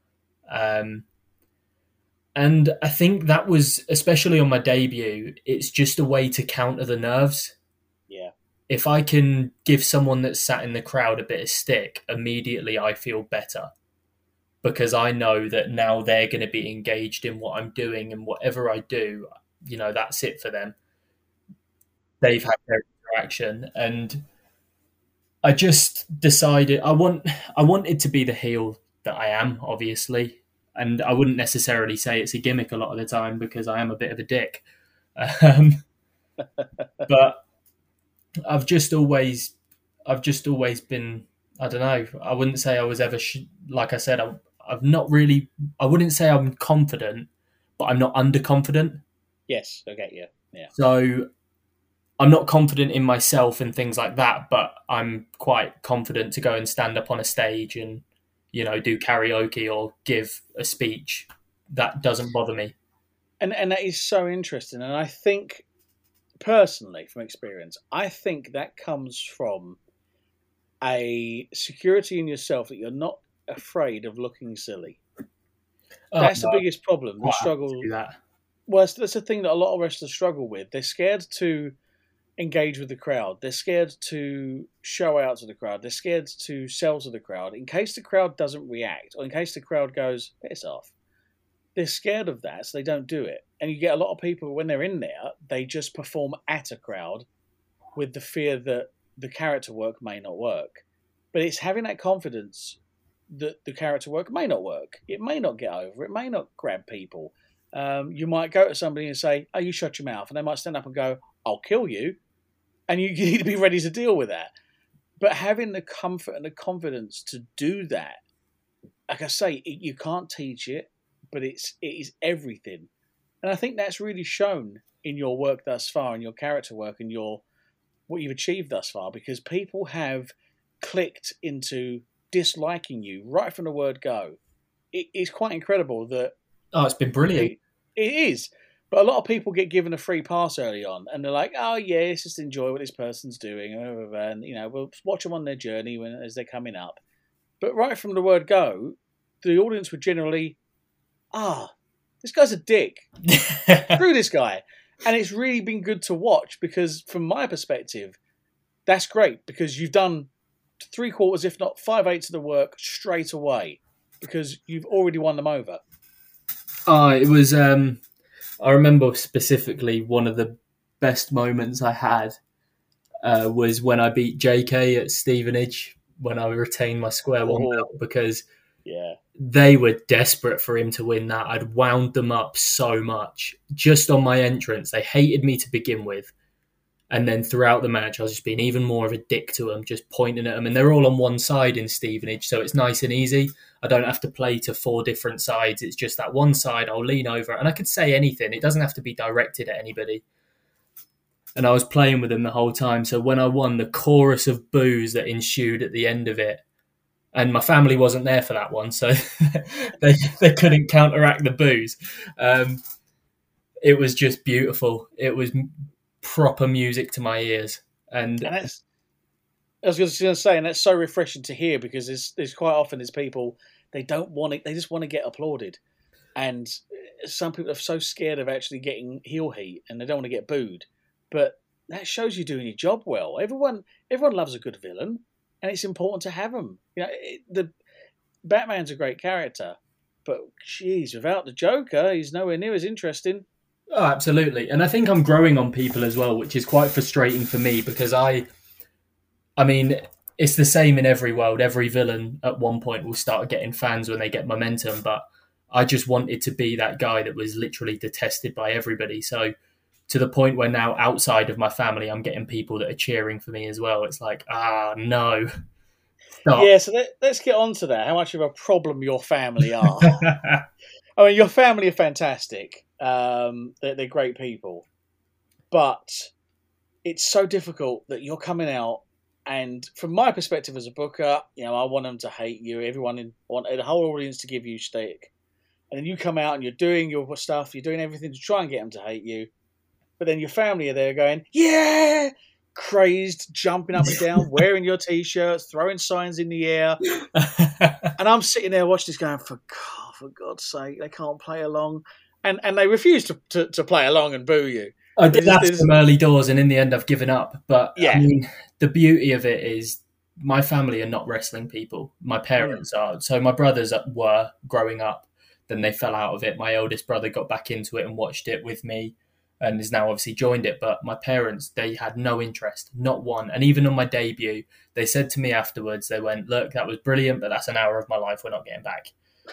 And I think that was, especially on my debut, it's just a way to counter the nerves. Yeah. If I can give someone that's sat in the crowd a bit of stick, immediately I feel better. Because I know that now they're going to be engaged in what I'm doing, and whatever I do, that's it for them. They've had their interaction, and I just decided I wanted to be the heel that I am, obviously, and I wouldn't necessarily say it's a gimmick a lot of the time because I am a bit of a dick, but I've just always been, I don't know, I wouldn't say I was ever like I said, I've not really, I wouldn't say I'm confident, but I'm not underconfident. Yes, I get you. Yeah. So I'm not confident in myself and things like that, but I'm quite confident to go and stand up on a stage and, do karaoke or give a speech. That doesn't bother me. And that is so interesting. And I think personally, from experience, I think that comes from a security in yourself that you're not afraid of looking silly. Oh, That's the no, biggest problem. The quite happy to struggle. do that. Well, that's the thing that a lot of wrestlers struggle with. They're scared to engage with the crowd. They're scared to show out to the crowd. They're scared to sell to the crowd in case the crowd doesn't react or in case the crowd goes, piss off. They're scared of that, so they don't do it. And you get a lot of people, when they're in there, they just perform at a crowd with the fear that the character work may not work. But it's having that confidence that the character work may not work. It may not get over. It may not grab people. You might go to somebody and say, oh, you shut your mouth. And they might stand up and go, I'll kill you. And you need to be ready to deal with that. But having the comfort and the confidence to do that, like I say, you can't teach it, but it is everything. And I think that's really shown in your work thus far, in your character work and what you've achieved thus far, because people have clicked into disliking you right from the word go. It's quite incredible that... Oh, it's been brilliant. It is. But a lot of people get given a free pass early on, and they're like, "Oh yeah, let's just enjoy what this person's doing," and we'll watch them on their journey as they're coming up. But right from the word go, the audience would generally, this guy's a dick. Screw this guy. And it's really been good to watch because, from my perspective, that's great because you've done 3/4, if not 5/8 of the work straight away because you've already won them over. Oh, it was. I remember specifically one of the best moments I had was when I beat JK at Stevenage when I retained my Square One belt because they were desperate for him to win that. I'd wound them up so much just on my entrance. They hated me to begin with. And then throughout the match, I was just being even more of a dick to them, just pointing at them. And they're all on one side in Stevenage, so it's nice and easy. I don't have to play to 4 different sides. It's just that one side. I'll lean over, and I could say anything. It doesn't have to be directed at anybody. And I was playing with them the whole time. So when I won, the chorus of boos that ensued at the end of it, and my family wasn't there for that one, so they couldn't counteract the boos. It was just beautiful. It was proper music to my ears, and that's, I was going to say, and that's so refreshing to hear because there's quite often there's people they don't want it, they just want to get applauded, and some people are so scared of actually getting heel heat and they don't want to get booed, but that shows you doing your job well. Everyone loves a good villain, and it's important to have them. The Batman's a great character, but geez, without the Joker, he's nowhere near as interesting. Oh, absolutely. And I think I'm growing on people as well, which is quite frustrating for me because I mean, it's the same in every world. Every villain at one point will start getting fans when they get momentum, but I just wanted to be that guy that was literally detested by everybody. So to the point where now outside of my family, I'm getting people that are cheering for me as well. It's like, no. Stop. Yeah, so let's get on to that. How much of a problem your family are. I mean, your family are fantastic. They're great people, but it's so difficult that you're coming out, and from my perspective as a booker, I want them to hate you. I want the whole audience to give you stick, and then you come out and you're doing your stuff, you're doing everything to try and get them to hate you, but then your family are there going, yeah, crazed, jumping up and down, wearing your t-shirts, throwing signs in the air, and I'm sitting there watching this going, for God's sake, they can't play along. And they refuse to play along and boo you. I did ask them early doors, and in the end, I've given up. But yeah. I mean, the beauty of it is my family are not wrestling people. My parents are. So my brothers were growing up. Then they fell out of it. My oldest brother got back into it and watched it with me and has now obviously joined it. But my parents, they had no interest, not one. And even on my debut, they said to me afterwards, they went, look, that was brilliant, but that's an hour of my life we're not getting back.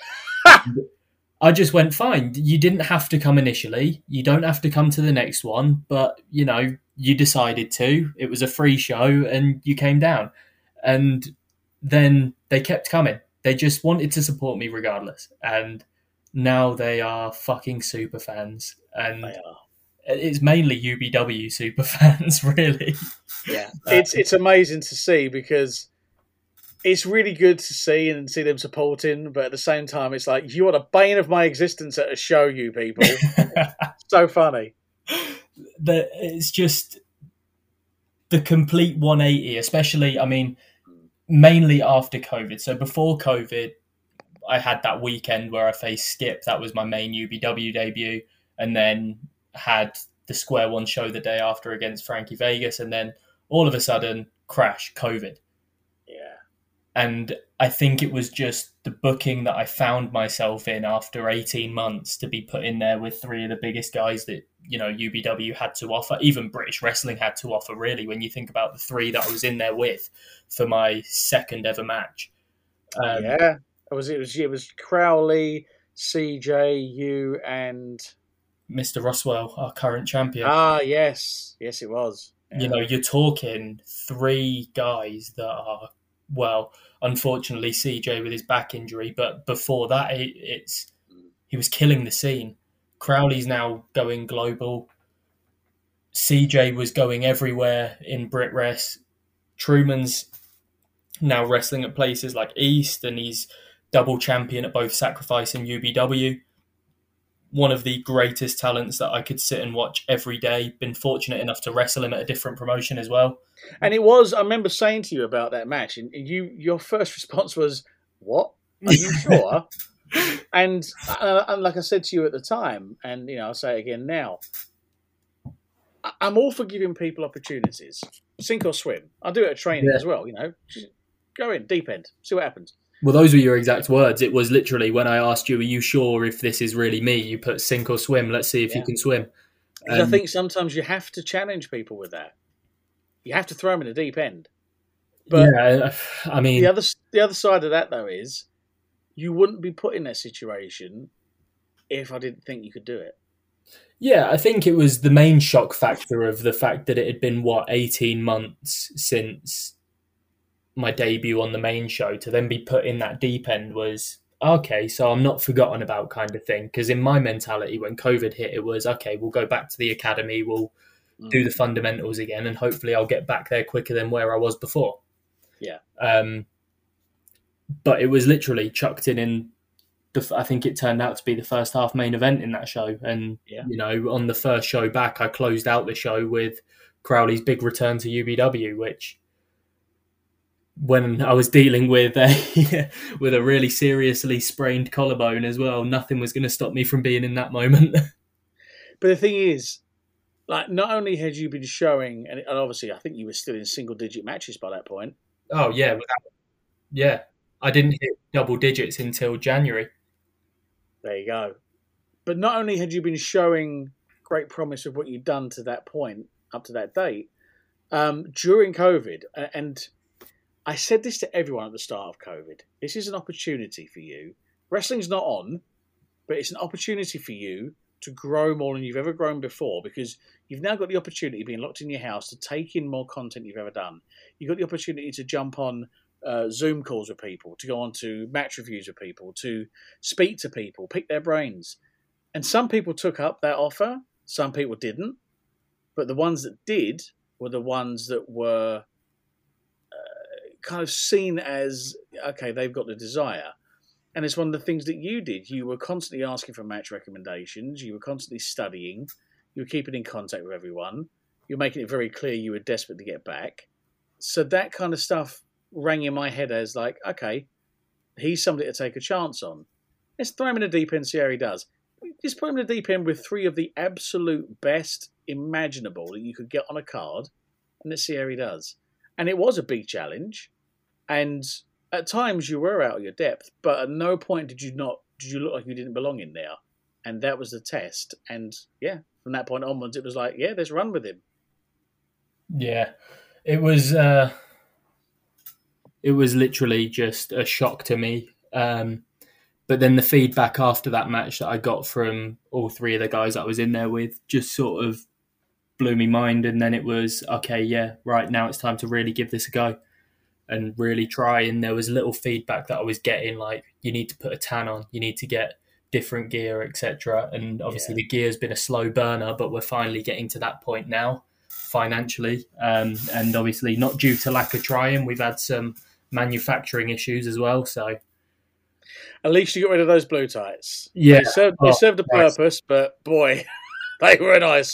I just went, fine. You didn't have to come initially. You don't have to come to the next one. But, you decided to. It was a free show and you came down. And then they kept coming. They just wanted to support me regardless. And now they are fucking super fans. And it's mainly UBW super fans, really. Yeah. It's amazing to see because it's really good to see and see them supporting, but at the same time, it's like, you are the bane of my existence at a show, you people. So funny. it's just the complete 180, especially, I mean, mainly after COVID. So before COVID, I had that weekend where I faced Skip. That was my main UBW debut. And then had the Square One show the day after against Frankie Vegas. And then all of a sudden, crash, COVID. Yeah. And I think it was just the booking that I found myself in after 18 months to be put in there with three of the biggest guys that, you know, UBW had to offer, even British wrestling had to offer, really, when you think about the three that I was in there with for my second ever match. Yeah. It was Crowley, CJ, you, and Mr. Roswell, our current champion. Ah, yes. Yes, it was. Yeah. You know, you're talking three guys that are, well, unfortunately, CJ with his back injury, but before that, he was killing the scene. Crowley's now going global. CJ was going everywhere in BritWres. Truman's now wrestling at places like East, and he's double champion at both Sacrifice and UBW. One of the greatest talents that I could sit and watch every day. Been fortunate enough to wrestle him at a different promotion as well. And it was, I remember saying to you about that match, and your first response was, "What? Are you sure?" and like I said to you at the time, and you know, I'll say it again now, I'm all for giving people opportunities, sink or swim. I do it at training as well. You know, just go in deep end, see what happens. Well, those were your exact words. It was literally when I asked you, "Are you sure if this is really me?" You put "sink or swim." Let's see if you can swim. I think sometimes you have to challenge people with that. You have to throw them in the deep end. But yeah, I mean, the other side of that though is you wouldn't be put in that situation if I didn't think you could do it. Yeah, I think it was the main shock factor of the fact that it had been 18 months since my debut on the main show to then be put in that deep end was okay. So I'm not forgotten about, kind of thing. Because in my mentality, when COVID hit, it was okay. We'll go back to the academy. We'll do the fundamentals again, and hopefully I'll get back there quicker than where I was before. Yeah. But it was literally chucked in I think it turned out to be the first half main event in that show. And, you know, on the first show back, I closed out the show with Crowley's big return to UBW, which when I was dealing with a really seriously sprained collarbone as well, nothing was going to stop me from being in that moment. But the thing is, like, not only had you been showing, and obviously I think you were still in single-digit matches by that point. Oh, yeah. Yeah. I didn't hit double digits until January. There you go. But not only had you been showing great promise of what you'd done to that point, up to that date, during COVID, and I said this to everyone at the start of COVID, this is an opportunity for you. Wrestling's not on, but it's an opportunity for you to grow more than you've ever grown before, because you've now got the opportunity of being locked in your house to take in more content you've ever done. You've got the opportunity to jump on Zoom calls with people, to go on to match reviews with people, to speak to people, pick their brains. And some people took up that offer, some people didn't. But the ones that did were the ones that were kind of seen as, okay, they've got the desire. And it's one of the things that you did. You were constantly asking for match recommendations. You were constantly studying. You were keeping in contact with everyone. You were making it very clear you were desperate to get back. So that kind of stuff rang in my head as like, okay, he's somebody to take a chance on. Let's throw him in the deep end, see how he does. Just put him in the deep end with three of the absolute best imaginable that you could get on a card, and let's see how he does. And it was a big challenge, and at times you were out of your depth, but at no point did you look like you didn't belong in there. And that was the test. And yeah, from that point onwards, it was like, yeah, let's run with him. Yeah, it was literally just a shock to me. But then the feedback after that match that I got from all three of the guys that I was in there with just sort of blew me mind. And then it was, okay, yeah, right, now it's time to really give this a go and really try. And there was little feedback that I was getting, like, you need to put a tan on, you need to get different gear, etc. And obviously the gear's been a slow burner, but we're finally getting to that point now financially. And obviously not due to lack of trying. We've had some manufacturing issues as well, so at least you got rid of those blue tights. Yeah, they served a purpose, but boy, they were an eyesore.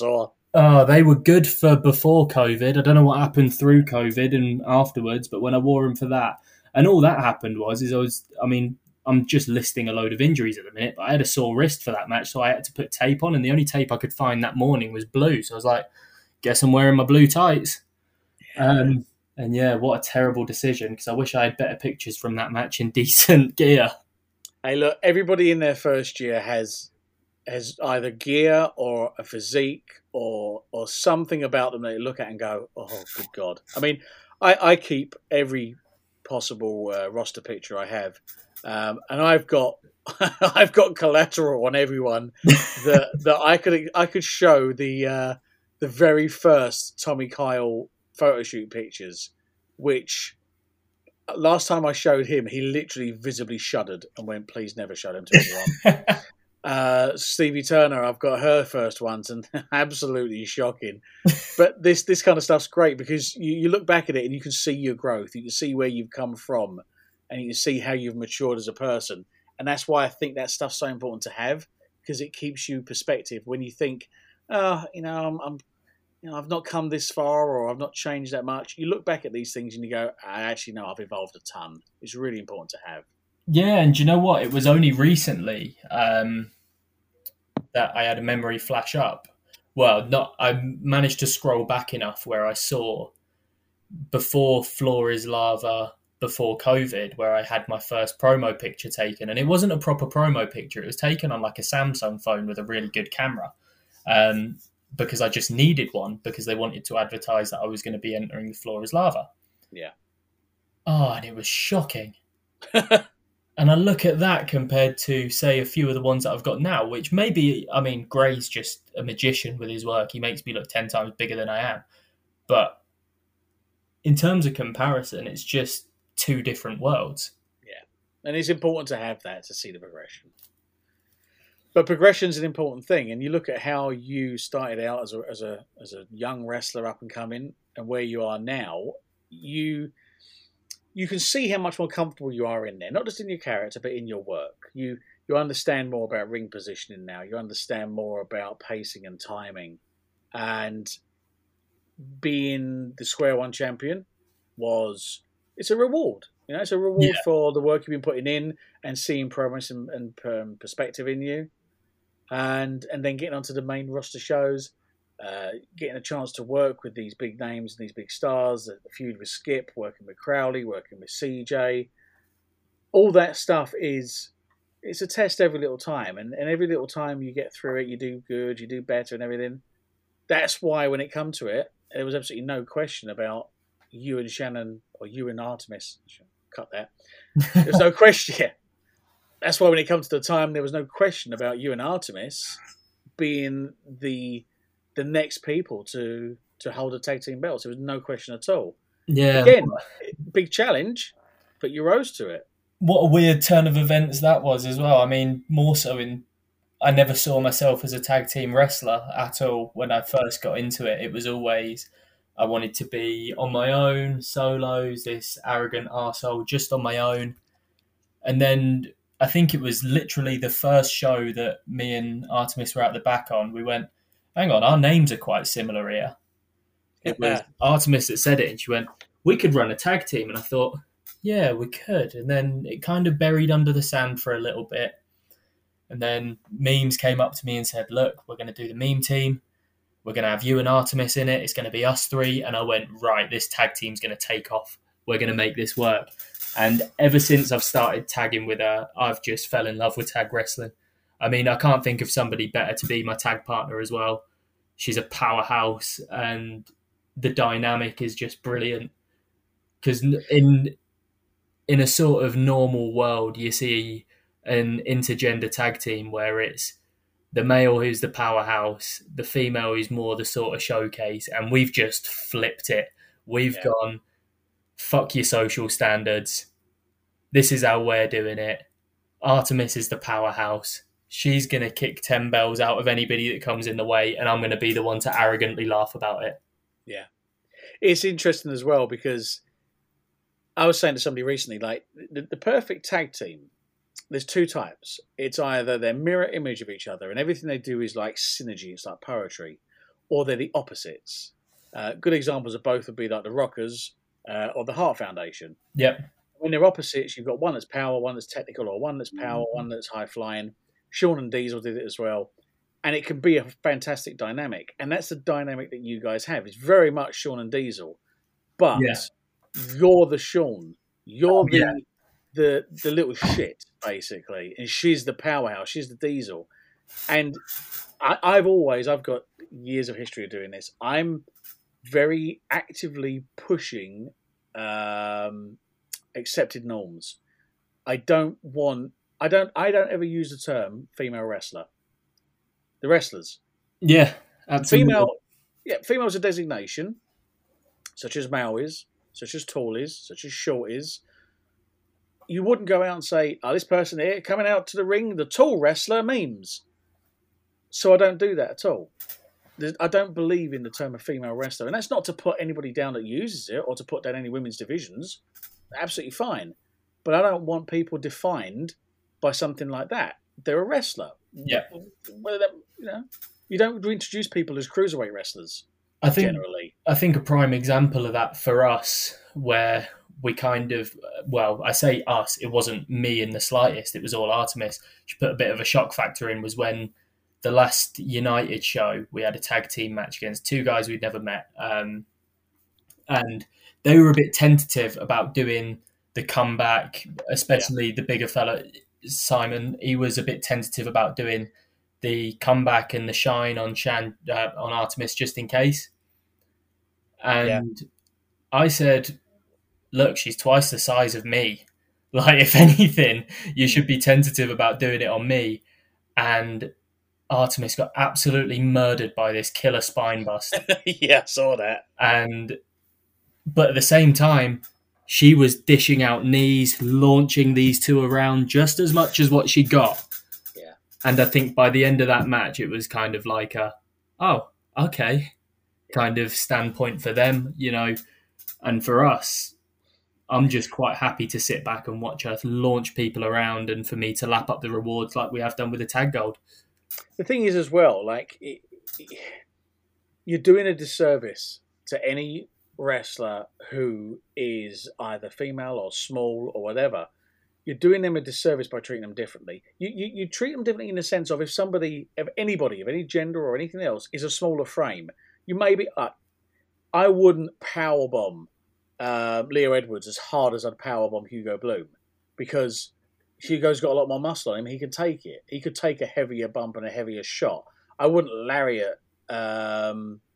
Oh, they were good for before COVID. I don't know what happened through COVID and afterwards, but when I wore them for that, and all that happened I mean, I'm just listing a load of injuries at the minute, but I had a sore wrist for that match, so I had to put tape on, and the only tape I could find that morning was blue. So I was like, guess I'm wearing my blue tights. Um, and yeah, what a terrible decision, because I wish I had better pictures from that match in decent gear. Hey, look, everybody in their first year has either gear or a physique or something about them that you look at and go, oh, good God. I mean, I keep every possible roster picture I have, and I've got I've got collateral on everyone that I could show the very first Tommy Kyle photo shoot pictures, which last time I showed him, he literally visibly shuddered and went, "Please never show them to anyone." Stevie Turner, I've got her first ones, and absolutely shocking. But this kind of stuff's great because you look back at it and you can see your growth, you can see where you've come from, and you can see how you've matured as a person. And that's why I think that stuff's so important to have, because it keeps you perspective when you think, oh, I've not come this far or I've not changed that much. You look back at these things and you go, I actually know I've evolved a ton. It's really important to have. Yeah, and do you know what? It was only recently that I had a memory flash up. Well, not. I managed to scroll back enough where I saw before Floor is Lava, before COVID, where I had my first promo picture taken, and it wasn't a proper promo picture. It was taken on like a Samsung phone with a really good camera, because I just needed one because they wanted to advertise that I was going to be entering the Floor is Lava. Yeah. Oh, and it was shocking. And I look at that compared to, say, a few of the ones that I've got now, which maybe, I mean, Gray's just a magician with his work. He makes me look 10 times bigger than I am. But in terms of comparison, it's just two different worlds. Yeah. And it's important to have that to see the progression. But progression's an important thing. And you look at how you started out as a young wrestler up and coming and where you are now, you can see how much more comfortable you are in there, not just in your character, but in your work. You understand more about ring positioning now. You understand more about pacing and timing. And being the Square One champion it's a reward. It's a reward for the work you've been putting in and seeing progress and perspective in you. And then getting onto the main roster shows, getting a chance to work with these big names and these big stars, the feud with Skip, working with Crowley, working with CJ, all that stuff it's a test every little time, and every little time you get through it, you do good, you do better and everything. That's why when it come to it, there was absolutely no question about you and Shannon, or you and Artemis. Cut that. There's no question. Yeah. That's why when it comes to the time, there was no question about you and Artemis being the next people to hold a tag team belts. There was no question at all. Yeah. Again, big challenge, but you rose to it. What a weird turn of events that was as well. I mean, more so I never saw myself as a tag team wrestler at all when I first got into it. It was always, I wanted to be on my own, solos, this arrogant arsehole, just on my own. And then I think it was literally the first show that me and Artemis were at the back on. We went, hang on, our names are quite similar here. It was Artemis that said it, and she went, we could run a tag team. And I thought, yeah, we could. And then it kind of buried under the sand for a little bit. And then Memes came up to me and said, look, we're going to do the meme team. We're going to have you and Artemis in it. It's going to be us three. And I went, right, this tag team's going to take off. We're going to make this work. And ever since I've started tagging with her, I've just fell in love with tag wrestling. I mean, I can't think of somebody better to be my tag partner as well. She's a powerhouse, and the dynamic is just brilliant. Because in a sort of normal world, you see an intergender tag team where it's the male who's the powerhouse, the female who's more the sort of showcase, and we've just flipped it. We've gone, fuck your social standards. This is how we're doing it. Artemis is the powerhouse. She's going to kick 10 bells out of anybody that comes in the way, and I'm going to be the one to arrogantly laugh about it. Yeah. It's interesting as well because I was saying to somebody recently, like, the perfect tag team, there's two types. It's either their mirror image of each other and everything they do is like synergy, it's like poetry, or they're the opposites. Good examples of both would be like the Rockers or the Heart Foundation. Yep. When they're opposites, you've got one that's power, one that's technical, or one that's power, one that's high flying. Sean and Diesel did it as well. And it can be a fantastic dynamic. And that's the dynamic that you guys have. It's very much Sean and Diesel. But you're the Sean. You're the little shit, basically. And she's the powerhouse. She's the Diesel. And I've got years of history of doing this. I'm very actively pushing accepted norms. I don't ever use the term female wrestler. The wrestlers. Yeah, absolutely. Female's a designation, such as male is, such as tall is, such as short is. You wouldn't go out and say, this person here coming out to the ring, the tall wrestler memes. So I don't do that at all. I don't believe in the term of female wrestler. And that's not to put anybody down that uses it or to put down any women's divisions. Absolutely fine. But I don't want people defined by something like that. They're a wrestler. Yeah. Whether that, you don't introduce people as cruiserweight wrestlers. I think a prime example of that for us, where we kind of, I say us, it wasn't me in the slightest. It was all Artemis. She put a bit of a shock factor in was when the last United show, we had a tag team match against two guys we'd never met. And they were a bit tentative about doing the comeback, especially the bigger fella, Simon. He was a bit tentative about doing the comeback and the shine on on Artemis just in case. And I said, look, she's twice the size of me. Like, if anything, you should be tentative about doing it on me. And Artemis got absolutely murdered by this killer spine bust. Yeah, I saw that. But at the same time, she was dishing out knees, launching these two around just as much as what she got. Yeah. And I think by the end of that match, it was kind of like okay, kind of standpoint for them, and for us, I'm just quite happy to sit back and watch her launch people around and for me to lap up the rewards like we have done with the tag gold. The thing is as well, you're doing a disservice to any wrestler who is either female or small or whatever. You're doing them a disservice by treating them differently. You treat them differently in the sense of if anybody of any gender or anything else is a smaller frame, you maybe I wouldn't powerbomb Leo Edwards as hard as I'd powerbomb Hugo Bloom, because Hugo's got a lot more muscle on him. He can take it. He could take a heavier bump and a heavier shot. I wouldn't lariat. I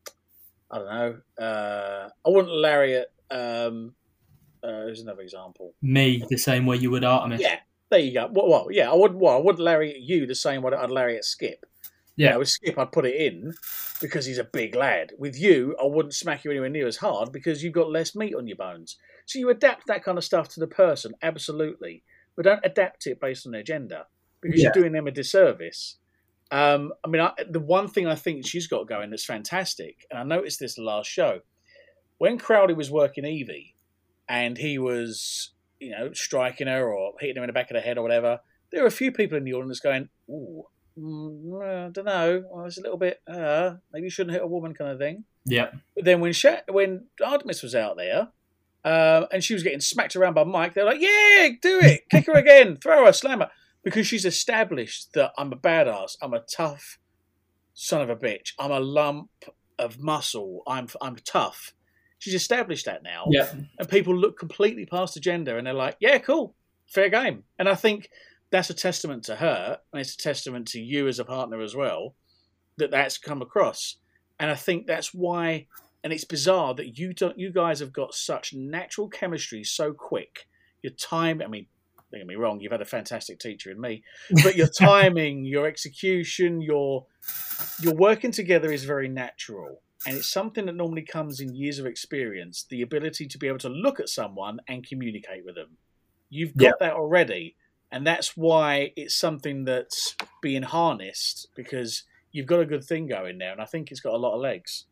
wouldn't lariat. There's another example. Me, the same way you would Artemis. Yeah, there you go. Well, yeah, I would lariat you the same way I'd lariat Skip. Yeah, with Skip, I'd put it in because he's a big lad. With you, I wouldn't smack you anywhere near as hard because you've got less meat on your bones. So you adapt that kind of stuff to the person, absolutely. But don't adapt it based on their gender because you're doing them a disservice. The one thing I think she's got going that's fantastic, and I noticed this the last show, when Crowley was working Evie and he was, striking her or hitting her in the back of the head or whatever, there were a few people in the audience going, ooh, I don't know. Well, it's a little bit, maybe you shouldn't hit a woman kind of thing. Yeah. But then when Artemis was out there, and she was getting smacked around by Mike, they're like, yeah, do it. Kick her again. Throw her, slam her. Because she's established that I'm a badass. I'm a tough son of a bitch. I'm a lump of muscle. I'm tough. She's established that now. Yeah. And people look completely past the gender and they're like, yeah, cool. Fair game. And I think that's a testament to her, and it's a testament to you as a partner as well, that's come across. And I think that's why, and it's bizarre that you guys have got such natural chemistry so quick. Your time, don't get me wrong, you've had a fantastic teacher in me, but your timing, your execution, your working together is very natural. And it's something that normally comes in years of experience, the ability to be able to look at someone and communicate with them. You've got that already. And that's why it's something that's being harnessed, because you've got a good thing going there. And I think it's got a lot of legs.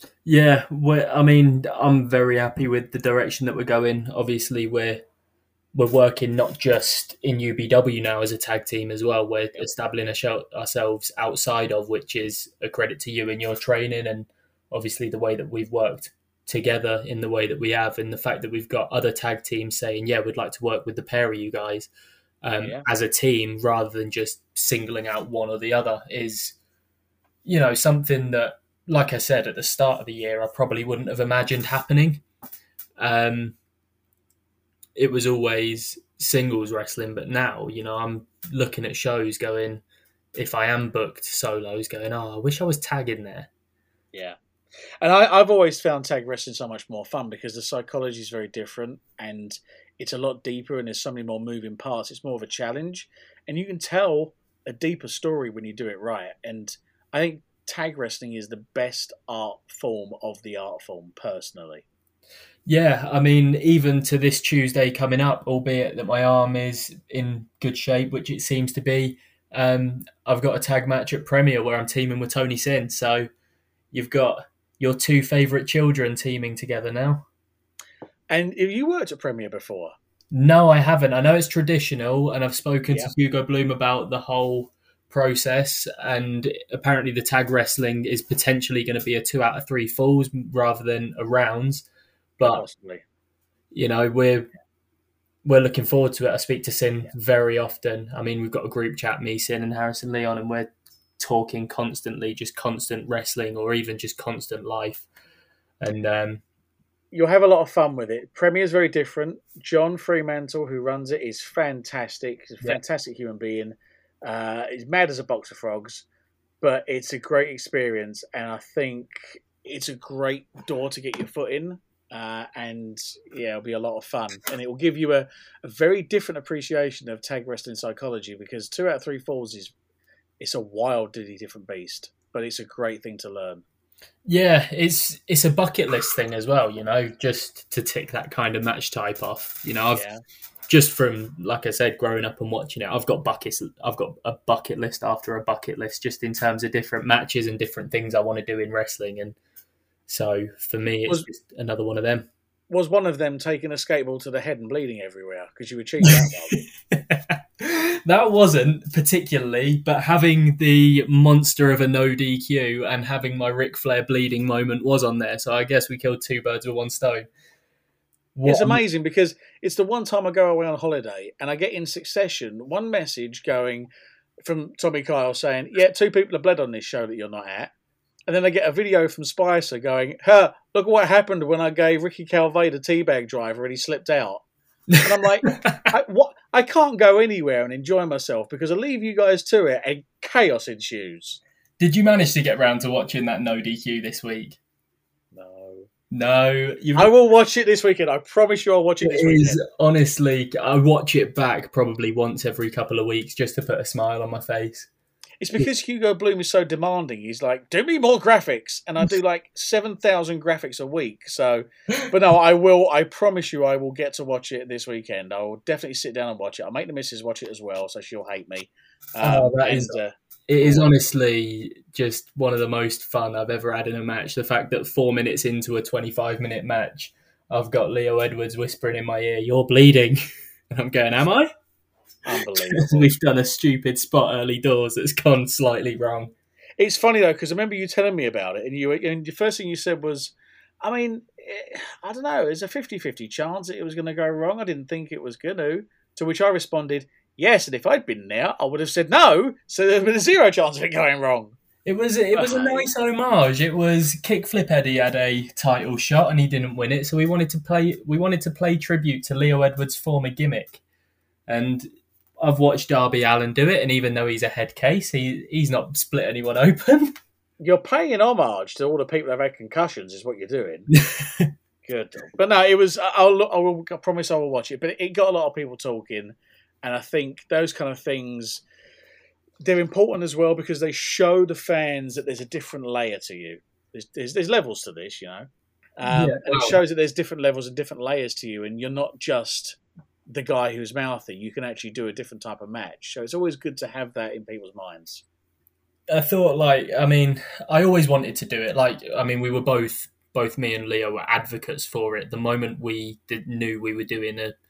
Yeah, I'm very happy with the direction that we're going. Obviously, we're we're working not just in UBW now as a tag team as well. We're establishing ourselves outside of, which is a credit to you and your training, and obviously the way that we've worked together in the way that we have, and the fact that we've got other tag teams saying, yeah, we'd like to work with the pair of you guys as a team rather than just singling out one or the other is, something that, like I said, at the start of the year, I probably wouldn't have imagined happening. It was always singles wrestling, but now, I'm looking at shows going, if I am booked solos, going, I wish I was tagging there. Yeah. And I've always found tag wrestling so much more fun because the psychology is very different and it's a lot deeper and there's so many more moving parts. It's more of a challenge and you can tell a deeper story when you do it right. And I think tag wrestling is the best art form of the art form, personally. Yeah, I mean, even to this Tuesday coming up, albeit that my arm is in good shape, which it seems to be, I've got a tag match at Premier where I'm teaming with Tony Sin. So you've got your two favourite children teaming together now. And have you worked at Premier before? No, I haven't. I know it's traditional, and I've spoken to Hugo Bloom about the whole process, and apparently the tag wrestling is potentially going to be a 2 out of 3 falls rather than a rounds. But possibly, we're looking forward to it. I speak to Sin very often. I mean, we've got a group chat, me, Sin, and Harrison Leon, and we're talking constantly, just constant wrestling or even just constant life. And you'll have a lot of fun with it. Premier is very different. John Fremantle, who runs it, is fantastic. He's a fantastic human being. He's mad as a box of frogs, but it's a great experience, and I think it's a great door to get your foot in. And it'll be a lot of fun, and it will give you a very different appreciation of tag wrestling psychology, because 2 out of 3 falls it's a wildly different beast, but it's a great thing to learn. Yeah, it's a bucket list thing as well, just to tick that kind of match type off. I've just from, like I said, growing up and watching it, I've got a bucket list after a bucket list, just in terms of different matches and different things I want to do in wrestling. And so for me, it's just another one of them. Was one of them taking a skateboard to the head and bleeding everywhere? Because you achieved that one. That wasn't particularly, but having the monster of a no DQ and having my Ric Flair bleeding moment was on there. So I guess we killed 2 birds with 1 stone. It's amazing because it's the one time I go away on holiday and I get in succession one message going from Tommy Kyle saying, 2 people have bled on this show that you're not at. And then I get a video from Spicer going, look what happened when I gave Ricky Calvé the teabag driver and he slipped out. And I'm like, I can't go anywhere and enjoy myself because I leave you guys to it and chaos ensues. Did you manage to get round to watching that no DQ this week? No. I will watch it this weekend. I promise you I'll watch it this weekend. Honestly, I watch it back probably once every couple of weeks just to put a smile on my face. It's because Hugo Bloom is so demanding. He's like, do me more graphics. And I do like 7,000 graphics a week. So, but no, I promise you I will get to watch it this weekend. I will definitely sit down and watch it. I'll make the missus watch it as well, so she'll hate me. It is honestly just one of the most fun I've ever had in a match. The fact that 4 minutes into a 25-minute match, I've got Leo Edwards whispering in my ear, "You're bleeding." And I'm going, am I? Unbelievable. We've done a stupid spot early doors that's gone slightly wrong. It's funny though, because I remember you telling me about it, and the first thing you said was, I mean, I don't know, there's a 50-50 chance that it was going to go wrong. I didn't think it was going to which I responded, yes, and if I'd been there, I would have said no, so there'd been a 0 chance of it going wrong. It was a nice homage. It was Kickflip Eddie had a title shot and he didn't win it, so we wanted to play tribute to Leo Edwards' former gimmick. And I've watched Darby Allin do it, and even though he's a head case, he's not split anyone open. You're paying homage to all the people that have had concussions, is what you're doing. Good. But no, it was. I promise I will watch it. But it got a lot of people talking, and I think those kind of things, they're important as well because they show the fans that there's a different layer to you. There's levels to this, and it shows that there's different levels and different layers to you, and you're not just the guy who's mouthy. You can actually do a different type of match. So it's always good to have that in people's minds. I thought, I always wanted to do it. We were both me and Leo were advocates for it. The moment we knew we were doing a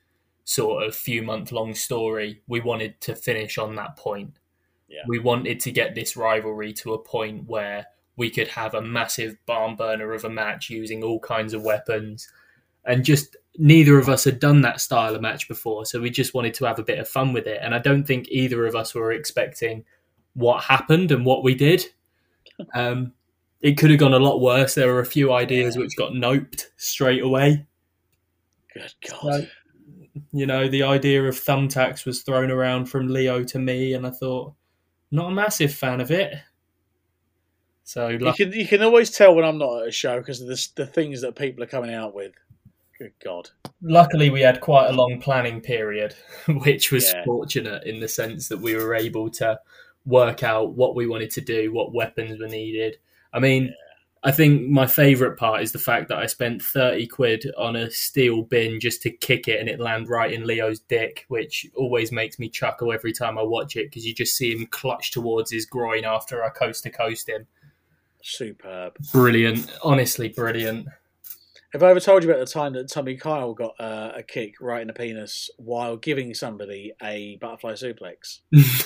sort of few month long story. We wanted to finish on that point. Yeah. We wanted to get this rivalry to a point where we could have a massive barn burner of a match using all kinds of weapons. And just neither of us had done that style of match before. So we just wanted to have a bit of fun with it. And I don't think either of us were expecting what happened and what we did. It could have gone a lot worse. There were a few ideas which got noped straight away. Good God. So, you know, the idea of thumbtacks was thrown around from Leo to me, and I thought, not a massive fan of it. So you can always tell when I'm not at a show because of the things that people are coming out with. Good God. Luckily, we had quite a long planning period, which was fortunate in the sense that we were able to work out what we wanted to do, what weapons were needed. I mean, I think my favourite part is the fact that I spent 30 quid on a steel bin just to kick it and it land right in Leo's dick, which always makes me chuckle every time I watch it because you just see him clutch towards his groin after I coast-to-coast him. Superb. Brilliant. Honestly, brilliant. Have I ever told you about the time that Tommy Kyle got a kick right in the penis while giving somebody a butterfly suplex?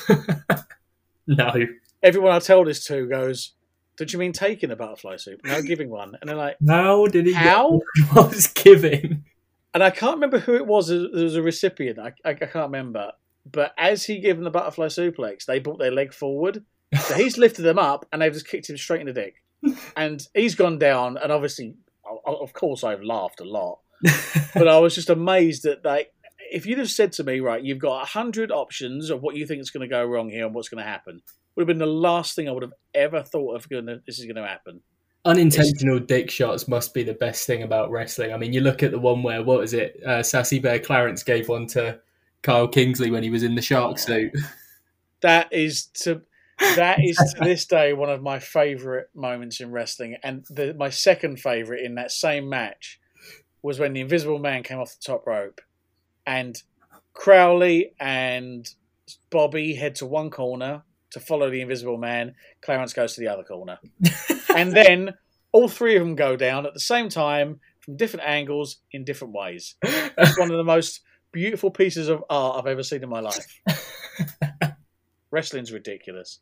No. Everyone I tell this to goes, "Did you mean taking a butterfly soup? No, giving one." And they're like, "How did he? How was giving?" And I can't remember who it was. There was a recipient. I can't remember. But as he gave them the butterfly suplex, they brought their leg forward. So he's lifted them up, and they've just kicked him straight in the dick. And he's gone down. And obviously, of course, I've laughed a lot. But I was just amazed that if you'd have said to me, right, you've got 100 options of what you think is going to go wrong here and what's going to happen, would have been the last thing I would have ever thought of this is going to happen. Unintentional dick shots must be the best thing about wrestling. I mean, you look at the one where, what was it? Sassy Bear Clarence gave one to Kyle Kingsley when he was in the shark suit. That is to this day one of my favourite moments in wrestling. And my second favourite in that same match was when the Invisible Man came off the top rope and Crowley and Bobby head to one corner to follow the Invisible Man. Clarence goes to the other corner. And then all three of them go down at the same time from different angles in different ways. It's one of the most beautiful pieces of art I've ever seen in my life. Wrestling's ridiculous.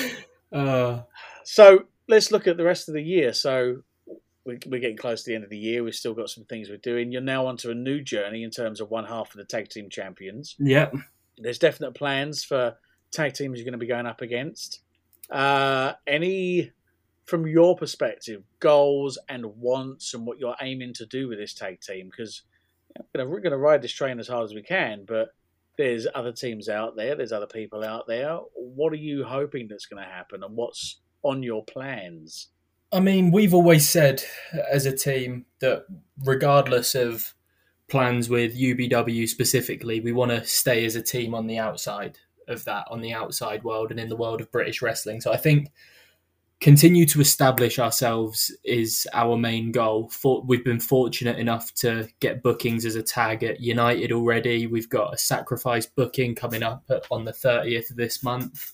So let's look at the rest of the year. So we're getting close to the end of the year. We've still got some things we're doing. You're now onto a new journey in terms of one half of the tag team champions. Yep. There's definite plans for tag teams you're going to be going up against. Any, from your perspective, goals and wants and what you're aiming to do with this tag team? Because we're going to ride this train as hard as we can, but there's other teams out there. There's other people out there. What are you hoping that's going to happen and what's on your plans? I mean, we've always said as a team that regardless of plans with UBW specifically, we want to stay as a team on the outside of that, on the outside world and in the world of British wrestling. So I think continue to establish ourselves is our main goal. We've been fortunate enough to get bookings as a tag at United already. We've got a Sacrifice booking coming up on the 30th of this month.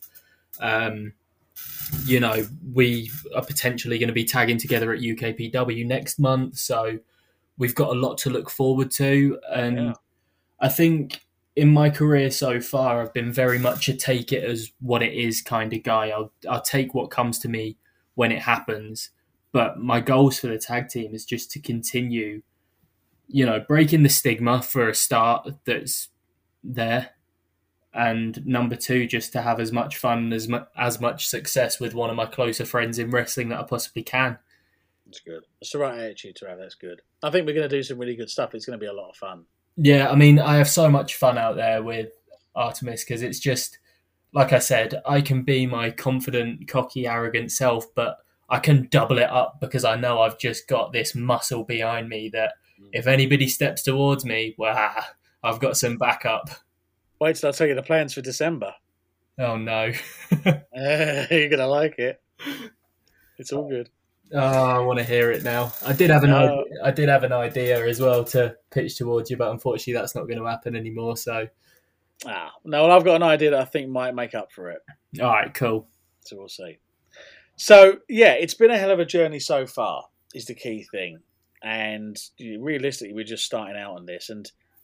We are potentially going to be tagging together at UKPW next month. So we've got a lot to look forward to. And I think in my career so far, I've been very much a take it as what it is kind of guy. I'll take what comes to me when it happens. But my goals for the tag team is just to continue, breaking the stigma for a start that's there. And number two, just to have as much fun, as much success with one of my closer friends in wrestling that I possibly can. That's good. That's the right attitude to have. That's good. I think we're going to do some really good stuff. It's going to be a lot of fun. Yeah, I mean, I have so much fun out there with Artemis because it's just, like I said, I can be my confident, cocky, arrogant self, but I can double it up because I know I've just got this muscle behind me that if anybody steps towards me, I've got some backup. Wait till I tell you the plans for December. Oh, no. You're going to like it. It's all good. Oh, I want to hear it now. I did have an idea as well to pitch towards you, but unfortunately that's not going to happen anymore. So, no, I've got an idea that I think might make up for it. All right, cool. So we'll see. So, yeah, it's been a hell of a journey so far is the key thing. And realistically, we're just starting out on this. And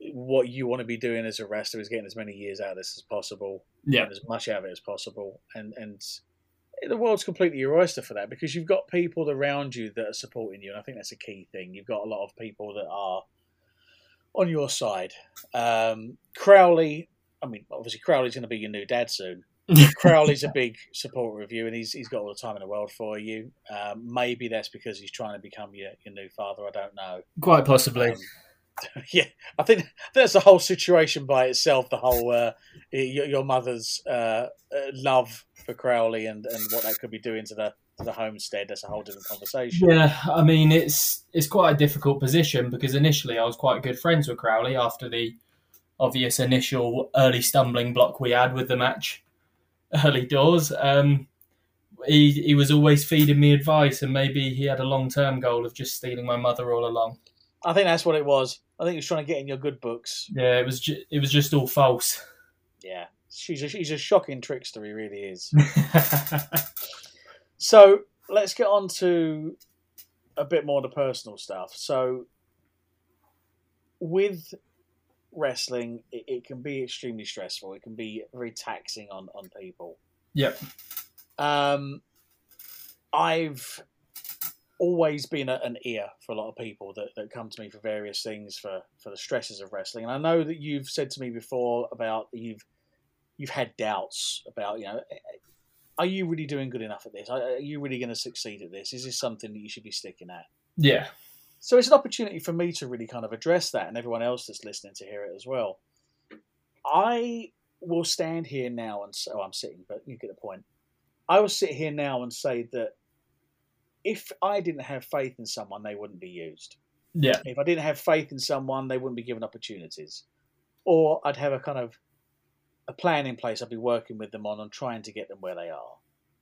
what you want to be doing as a wrestler is getting as many years out of this as possible, and as much out of it as possible, and the world's completely your oyster for that, because you've got people around you that are supporting you, and I think that's a key thing. You've got a lot of people that are on your side. Crowley, I mean, obviously Crowley's going to be your new dad soon. Crowley's a big supporter of you, and he's got all the time in the world for you. Maybe that's because he's trying to become your new father. I don't know. Quite possibly. Yeah, I think that's the whole situation by itself. The whole your mother's love for Crowley and what that could be doing to the homestead. That's a whole different conversation. Yeah, I mean it's quite a difficult position, because initially I was quite good friends with Crowley after the obvious initial early stumbling block we had with the match early doors. He was always feeding me advice, and maybe he had a long-term goal of just stealing my mother all along. I think that's what it was. I think he was trying to get in your good books. Yeah, it was just all false. Yeah, he's a shocking trickster. He really is. So let's get on to a bit more of the personal stuff. So with wrestling, it can be extremely stressful. It can be very taxing on people. Yep. I've always been an ear for a lot of people that come to me for various things for the stresses of wrestling. And I know that you've said to me before about you've had doubts about, are you really doing good enough at this? Are you really going to succeed at this? Is this something that you should be sticking at? Yeah. So it's an opportunity for me to really kind of address that, and everyone else that's listening to hear it as well. I will stand here now and say, I'm sitting, but you get the point. I will sit here now and say that if I didn't have faith in someone, they wouldn't be used. Yeah. If I didn't have faith in someone, they wouldn't be given opportunities. Or I'd have a plan in place I'd be working with them on and trying to get them where they are.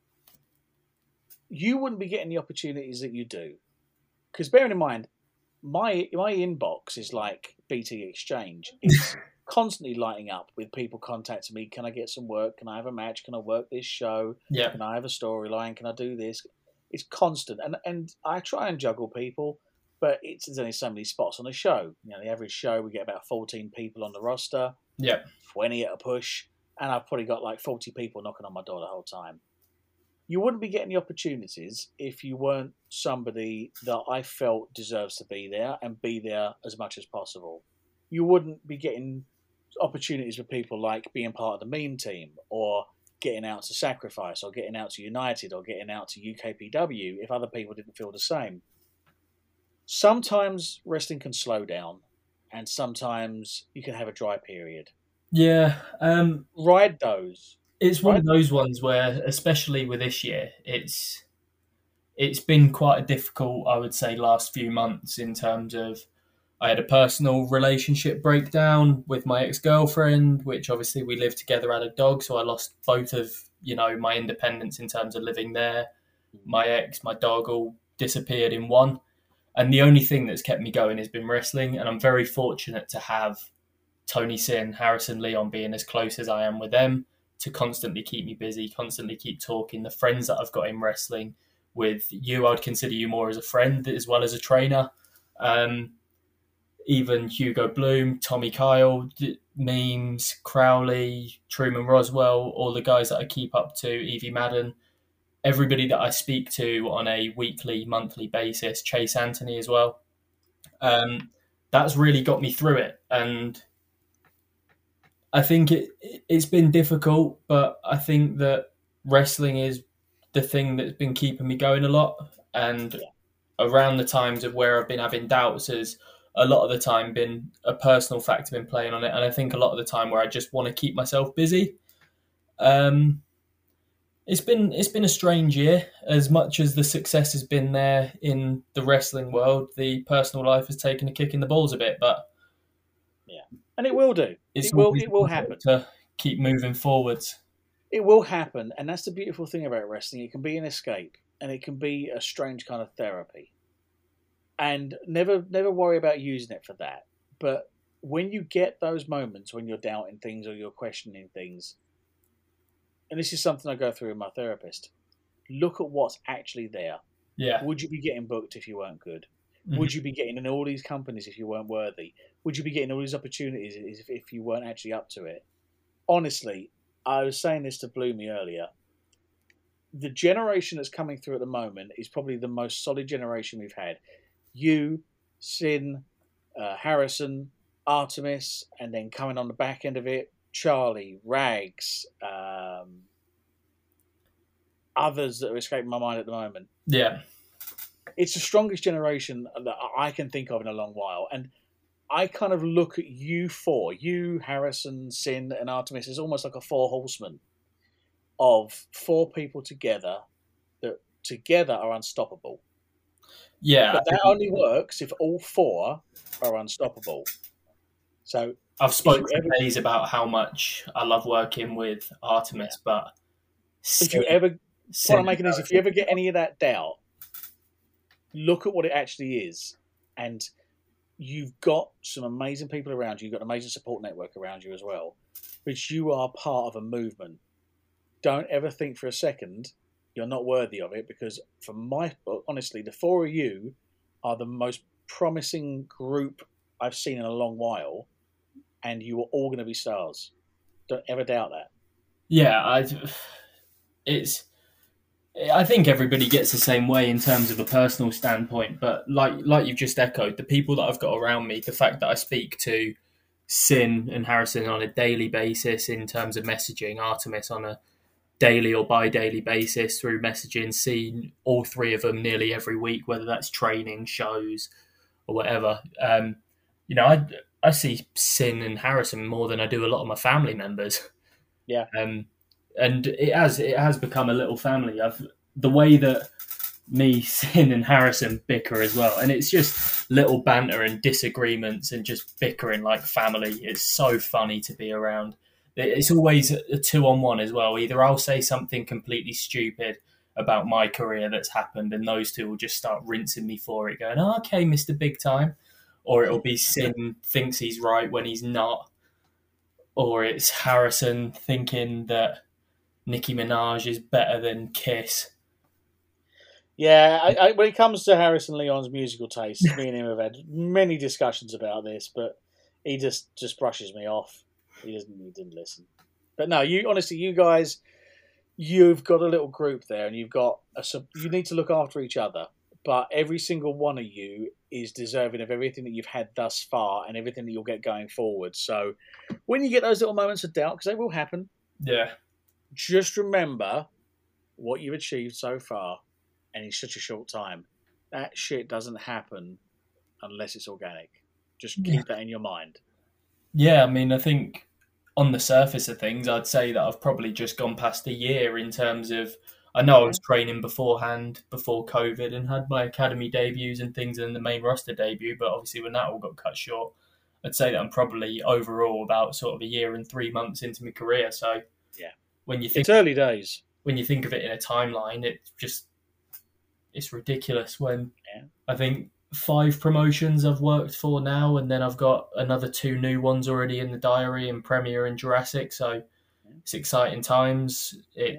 You wouldn't be getting the opportunities that you do. Because bearing in mind, my inbox is like BT Exchange. It's constantly lighting up with people contacting me. Can I get some work? Can I have a match? Can I work this show? Yeah. Can I have a storyline? Can I do this? It's constant. And I try and juggle people, but there's only so many spots on the show. The average show, we get about 14 people on the roster. Yeah. 20 at a push. And I've probably got like 40 people knocking on my door the whole time. You wouldn't be getting the opportunities if you weren't somebody that I felt deserves to be there and be there as much as possible. You wouldn't be getting opportunities with people like being part of the Mean Team, or getting out to Sacrifice, or getting out to United, or getting out to UKPW if other people didn't feel the same. Sometimes wrestling can slow down, and sometimes you can have a dry period. Yeah. Ride those. It's one of those ones where, especially with this year, it's been quite a difficult, I would say, last few months in terms of I had a personal relationship breakdown with my ex-girlfriend, which obviously we lived together, had a dog, so I lost both of, my independence in terms of living there. My ex, my dog all disappeared in one. And the only thing that's kept me going has been wrestling, and I'm very fortunate to have Tony Sin, Harrison Leon being as close as I am with them, to constantly keep me busy, constantly keep talking. The friends that I've got in wrestling, with you, I'd consider you more as a friend as well as a trainer. Even Hugo Bloom, Tommy Kyle, Memes, Crowley, Truman Roswell, all the guys that I keep up to, Evie Madden, everybody that I speak to on a weekly, monthly basis, Chase Anthony as well. That's really got me through it. And I think it's been difficult, but I think that wrestling is the thing that's been keeping me going a lot. And around the times of where I've been having doubts has a lot of the time been a personal factor in playing on it. And I think a lot of the time where I just want to keep myself busy. It's been a strange year. As much as the success has been there in the wrestling world, the personal life has taken a kick in the balls a bit, but and it will do. It will happen. To keep moving forwards. It will happen, and that's the beautiful thing about wrestling. It can be an escape, and it can be a strange kind of therapy. And never worry about using it for that. But when you get those moments when you're doubting things or you're questioning things, and this is something I go through with my therapist, look at what's actually there. Yeah. Would you be getting booked if you weren't good? Mm-hmm. Would you be getting in all these companies if you weren't worthy? would you be getting all these opportunities if you weren't actually up to it? Honestly, I was saying this to Bloomy earlier. The generation that's coming through at the moment is probably the most solid generation we've had. You, Sin, Harrison, Artemis, and then coming on the back end of it, Charlie, Rags, others that are escaping my mind at the moment. Yeah. It's the strongest generation that I can think of in a long while. And I kind of look at you Harrison, Sin, and Artemis, as almost like a four horsemen of four people together that together are unstoppable. Yeah. But that only works if all four are unstoppable. So I've spoken for days about how much I love working with Artemis, but if you ever, what I'm making is, if you ever get any of that doubt, look at what it actually is, and you've got some amazing people around you. You've got an amazing support network around you as well, but you are part of a movement. Don't ever think for a second you're not worthy of it, because from my book, honestly, the four of you are the most promising group I've seen in a long while, and you are all going to be stars. Don't ever doubt that. Yeah, I think everybody gets the same way in terms of a personal standpoint, but like you've just echoed, the people that I've got around me, the fact that I speak to Sin and Harrison on a daily basis in terms of messaging, Artemis on a daily or bi-daily basis through messaging, see all three of them nearly every week, whether that's training, shows, or whatever. I see Sin and Harrison more than I do a lot of my family members. Yeah. And it has become a little family. The way that me, Sin, and Harrison bicker as well, and it's just little banter and disagreements and just bickering like family. It's so funny to be around. It's always a 2-on-1 as well. Either I'll say something completely stupid about my career that's happened, and those two will just start rinsing me for it, going, "Oh, okay, Mr. Big Time," or it'll be Sin thinks he's right when he's not, or it's Harrison thinking that Nicki Minaj is better than Kiss. Yeah, when it comes to Harrison Leon's musical taste, me and him have had many discussions about this, but he just brushes me off. He didn't listen. But no, you guys, you've got a little group there, and you need to look after each other. But every single one of you is deserving of everything that you've had thus far and everything that you'll get going forward. So when you get those little moments of doubt, because they will happen, just remember what you've achieved so far, and in such a short time. That shit doesn't happen unless it's organic. Just keep that in your mind. Yeah, I mean, I think on the surface of things, I'd say that I've probably just gone past a year in terms of, I know I was training beforehand, before COVID, and had my academy debuts and things and the main roster debut, but obviously when that all got cut short, I'd say that I'm probably overall about sort of a year and 3 months into my career. So yeah, when you think it's early days, when you think of it in a timeline, it's ridiculous. When I think 5 promotions I've worked for now, and then I've got another 2 new ones already in the diary, in Premier and Jurassic. So it's exciting times.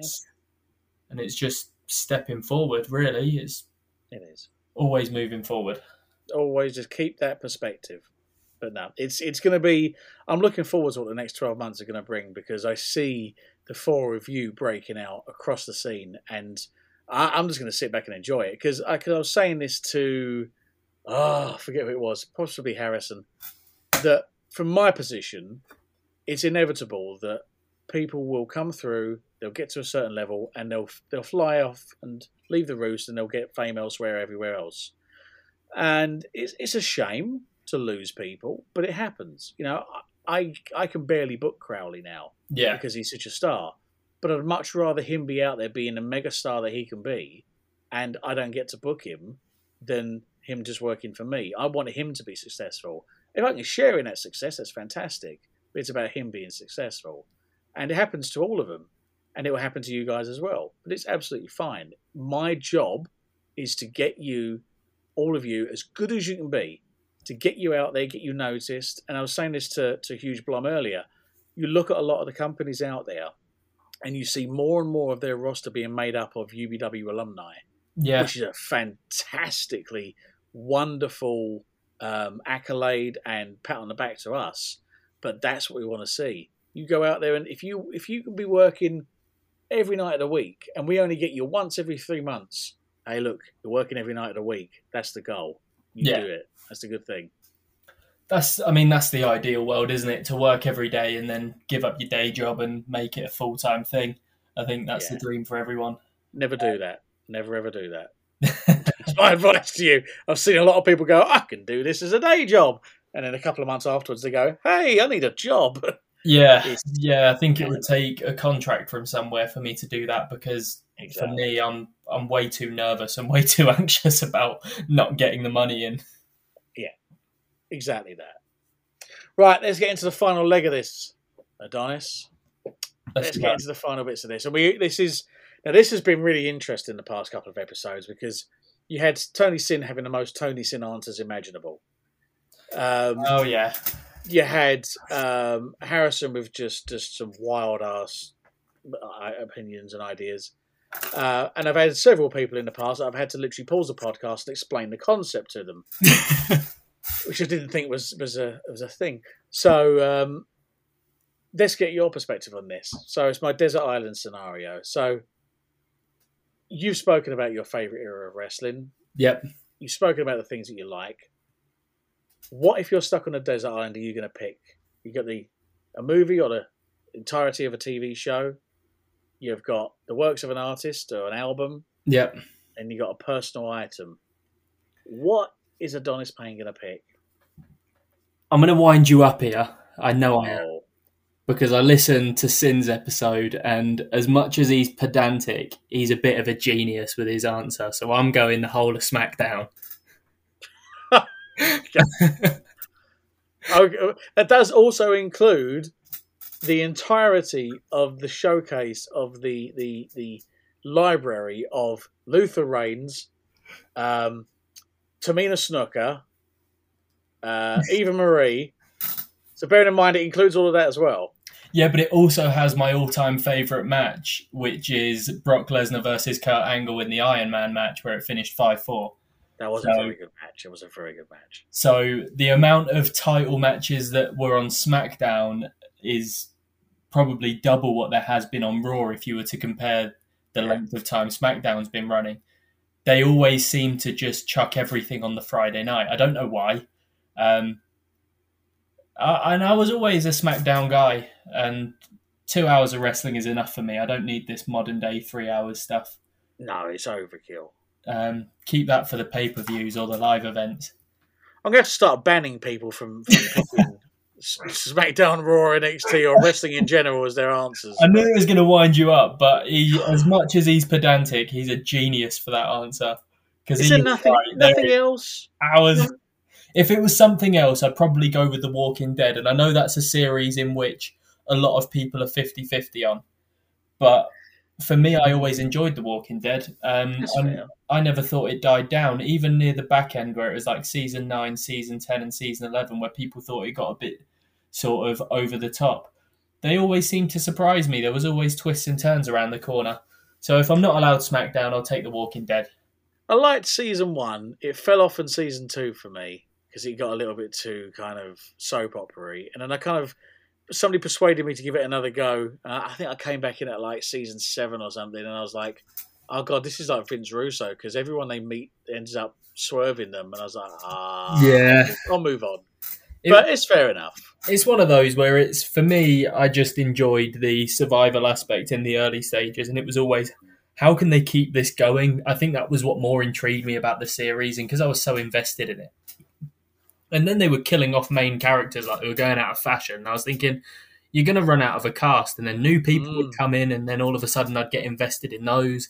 And it's just stepping forward. Really, it is always moving forward. Always just keep that perspective. But no, it's going to be. I'm looking forward to what the next 12 months are going to bring, because I see the 4 of you breaking out across the scene, and I'm just going to sit back and enjoy it. Because I was saying this to, I forget who it was, possibly Harrison, that from my position, it's inevitable that people will come through, they'll get to a certain level, and they'll fly off and leave the roost, and they'll get fame elsewhere, everywhere else. And it's a shame to lose people, but it happens. I can barely book Crowley now, because he's such a star. But I'd much rather him be out there being a mega star that he can be, and I don't get to book him, than him just working for me. I want him to be successful. If I can share in that success, that's fantastic. But it's about him being successful. And it happens to all of them. And it will happen to you guys as well. But it's absolutely fine. My job is to get you, all of you, as good as you can be, to get you out there, get you noticed. And I was saying this to Huge Blum earlier. You look at a lot of the companies out there, and you see more and more of their roster being made up of UBW alumni, which is a fantastically wonderful accolade and pat on the back to us, but that's what we want to see. You go out there, and if you can be working every night of the week, and we only get you once every 3 months, hey, look, you're working every night of the week. That's the goal. You do it. That's a good thing. That's the ideal world, isn't it? To work every day and then give up your day job and make it a full-time thing. I think that's the dream for everyone. Never do that. Never, ever do that. That's my advice to you. I've seen a lot of people go, I can do this as a day job. And then a couple of months afterwards, they go, hey, I need a job. Yeah, I think it would take a contract from somewhere for me to do that, because for me, I'm way too nervous and way too anxious about not getting the money in. Yeah, exactly that. Right, let's get into the final leg of this, Adonis. Let's get into the final bits of this. And this has been really interesting the past couple of episodes, because you had Tony Sin having the most Tony Sin answers imaginable. You had Harrison with just some wild ass opinions and ideas, and I've had several people in the past that I've had to literally pause the podcast and explain the concept to them, which I didn't think was a thing. So let's get your perspective on this. So it's my desert island scenario. So you've spoken about your favorite era of wrestling. Yep. You've spoken about the things that you like. What if you're stuck on a desert island? Are you going to pick? You got a movie or the entirety of a TV show. You've got the works of an artist or an album. Yep. And you got a personal item. What is Adonis Payne going to pick? I'm going to wind you up here. I know I am. Because I listened to Sin's episode, and as much as he's pedantic, he's a bit of a genius with his answer. So I'm going the whole of SmackDown. That does also include the entirety of the showcase of the library of Luther Reigns, Tamina Snuka, Eva Marie. So bearing in mind, it includes all of that as well. Yeah, but it also has my all-time favourite match, which is Brock Lesnar versus Kurt Angle in the Iron Man match, where it finished 5-4. That was a very good match. It was a very good match. So the amount of title matches that were on SmackDown is probably double what there has been on Raw if you were to compare the length of time SmackDown's been running. They always seem to just chuck everything on the Friday night. I don't know why. And I was always a SmackDown guy, and 2 hours of wrestling is enough for me. I don't need this modern day 3 hours stuff. No, it's overkill. Keep that for the pay-per-views or the live events. I'm going to start banning people from picking SmackDown, Raw, NXT, or wrestling in general as their answers. I knew it was going to wind you up, but as much as he's pedantic, he's a genius for that answer. Is there nothing else? Hours. If it was something else, I'd probably go with The Walking Dead, and I know that's a series in which a lot of people are 50-50 on. But for me, I always enjoyed The Walking Dead. I never thought it died down, even near the back end where it was like season 9, season 10 and season 11, where people thought it got a bit sort of over the top. They always seemed to surprise me. There was always twists and turns around the corner. So if I'm not allowed SmackDown, I'll take The Walking Dead. I liked season 1. It fell off in season 2 for me because it got a little bit too kind of soap opera-y. And then somebody persuaded me to give it another go. I think I came back in at like season 7 or something, and I was like, oh God, this is like Vince Russo, because everyone they meet ends up swerving them. And I was like, I'll move on. But it's fair enough. It's one of those where for me, I just enjoyed the survival aspect in the early stages, and it was always, how can they keep this going? I think that was what more intrigued me about the series, and because I was so invested in it. And then they were killing off main characters like they were going out of fashion. And I was thinking, you're going to run out of a cast, and then new people would come in, and then all of a sudden I'd get invested in those.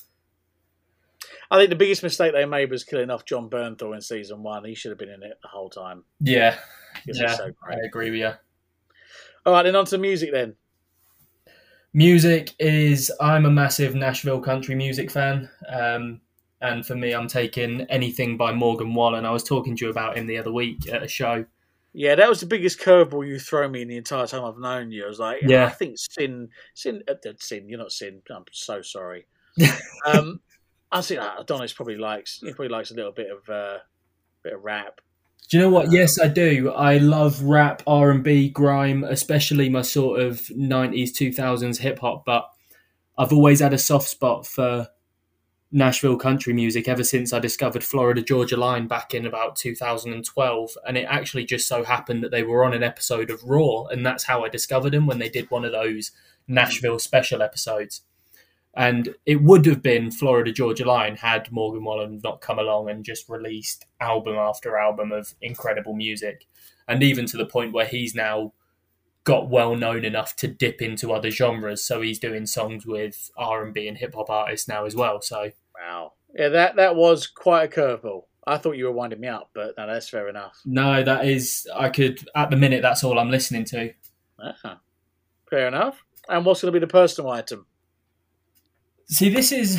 I think the biggest mistake they made was killing off John Bernthal in season 1. He should have been in it the whole time. Yeah, so great. I agree with you. All right, then on to music then. Music is, I'm a massive Nashville country music fan. And for me, I'm taking anything by Morgan Wallen. I was talking to you about him the other week at a show. Yeah, that was the biggest curveball you throw me in the entire time I've known you. I was like, I think Sin, you're not Sin. I'm so sorry. I think Adonis probably likes a little bit of rap. Do you know what? Yes, I do. I love rap, R&B, grime, especially my sort of 90s, 2000s hip hop, but I've always had a soft spot for Nashville country music ever since I discovered Florida Georgia Line back in about 2012. And it actually just so happened that they were on an episode of Raw, and that's how I discovered them when they did one of those Nashville special episodes. And it would have been Florida Georgia Line had Morgan Wallen not come along and just released album after album of incredible music. And even to the point where he's now got well known enough to dip into other genres. So he's doing songs with R&B and hip hop artists now as well. So wow. Yeah, that was quite a curveball. I thought you were winding me up, but no, that's fair enough. No, that is, I could, at the minute, that's all I'm listening to. Ah, fair enough. And what's going to be the personal item? See, this is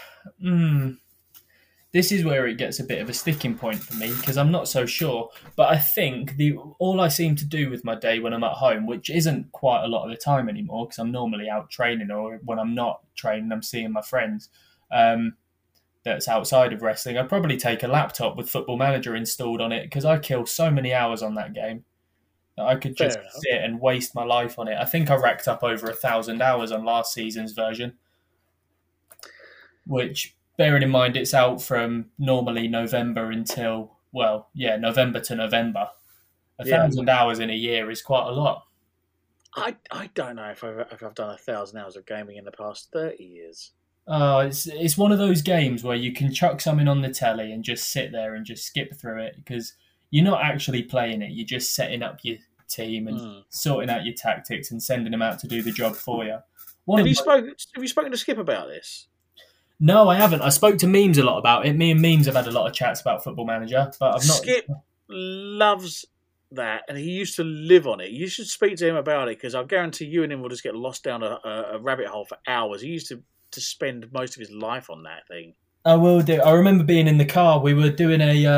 where it gets a bit of a sticking point for me because I'm not so sure. But I think all I seem to do with my day when I'm at home, which isn't quite a lot of the time anymore because I'm normally out training, or when I'm not training, I'm seeing my friends that's outside of wrestling. I'd probably take a laptop with Football Manager installed on it because I kill so many hours on that game that I could just sit and waste my life on it. I think I racked up over 1,000 hours on last season's version. Which, bearing in mind, it's out from normally November until, November to November. 1,000 hours in a year is quite a lot. I don't know if I've done 1,000 hours of gaming in the past 30 years. It's one of those games where you can chuck something on the telly and just sit there and just skip through it because you're not actually playing it. You're just setting up your team and sorting out your tactics and sending them out to do the job for you. Have you spoken to Skip about this? No, I haven't. I spoke to Memes a lot about it. Me and Memes have had a lot of chats about Football Manager, but I've not. Skip loves that, and he used to live on it. You should speak to him about it because I guarantee you and him will just get lost down a rabbit hole for hours. He used to spend most of his life on that thing. I will do. I remember being in the car. We were doing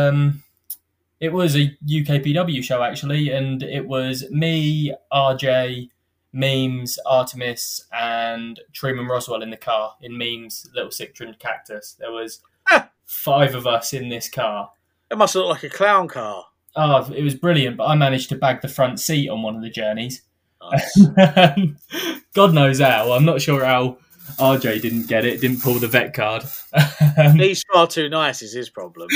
it was a UKPW show actually, and it was me, RJ, Memes, Artemis, and Truman Roswell in the car in Memes' little Citroen Cactus. There was 5 of us in this car. It must look like a clown car. Oh, it was brilliant, but I managed to bag the front seat on one of the journeys. Nice. God knows how. I'm not sure how RJ didn't get it, didn't pull the vet card. He's far too nice is his problem.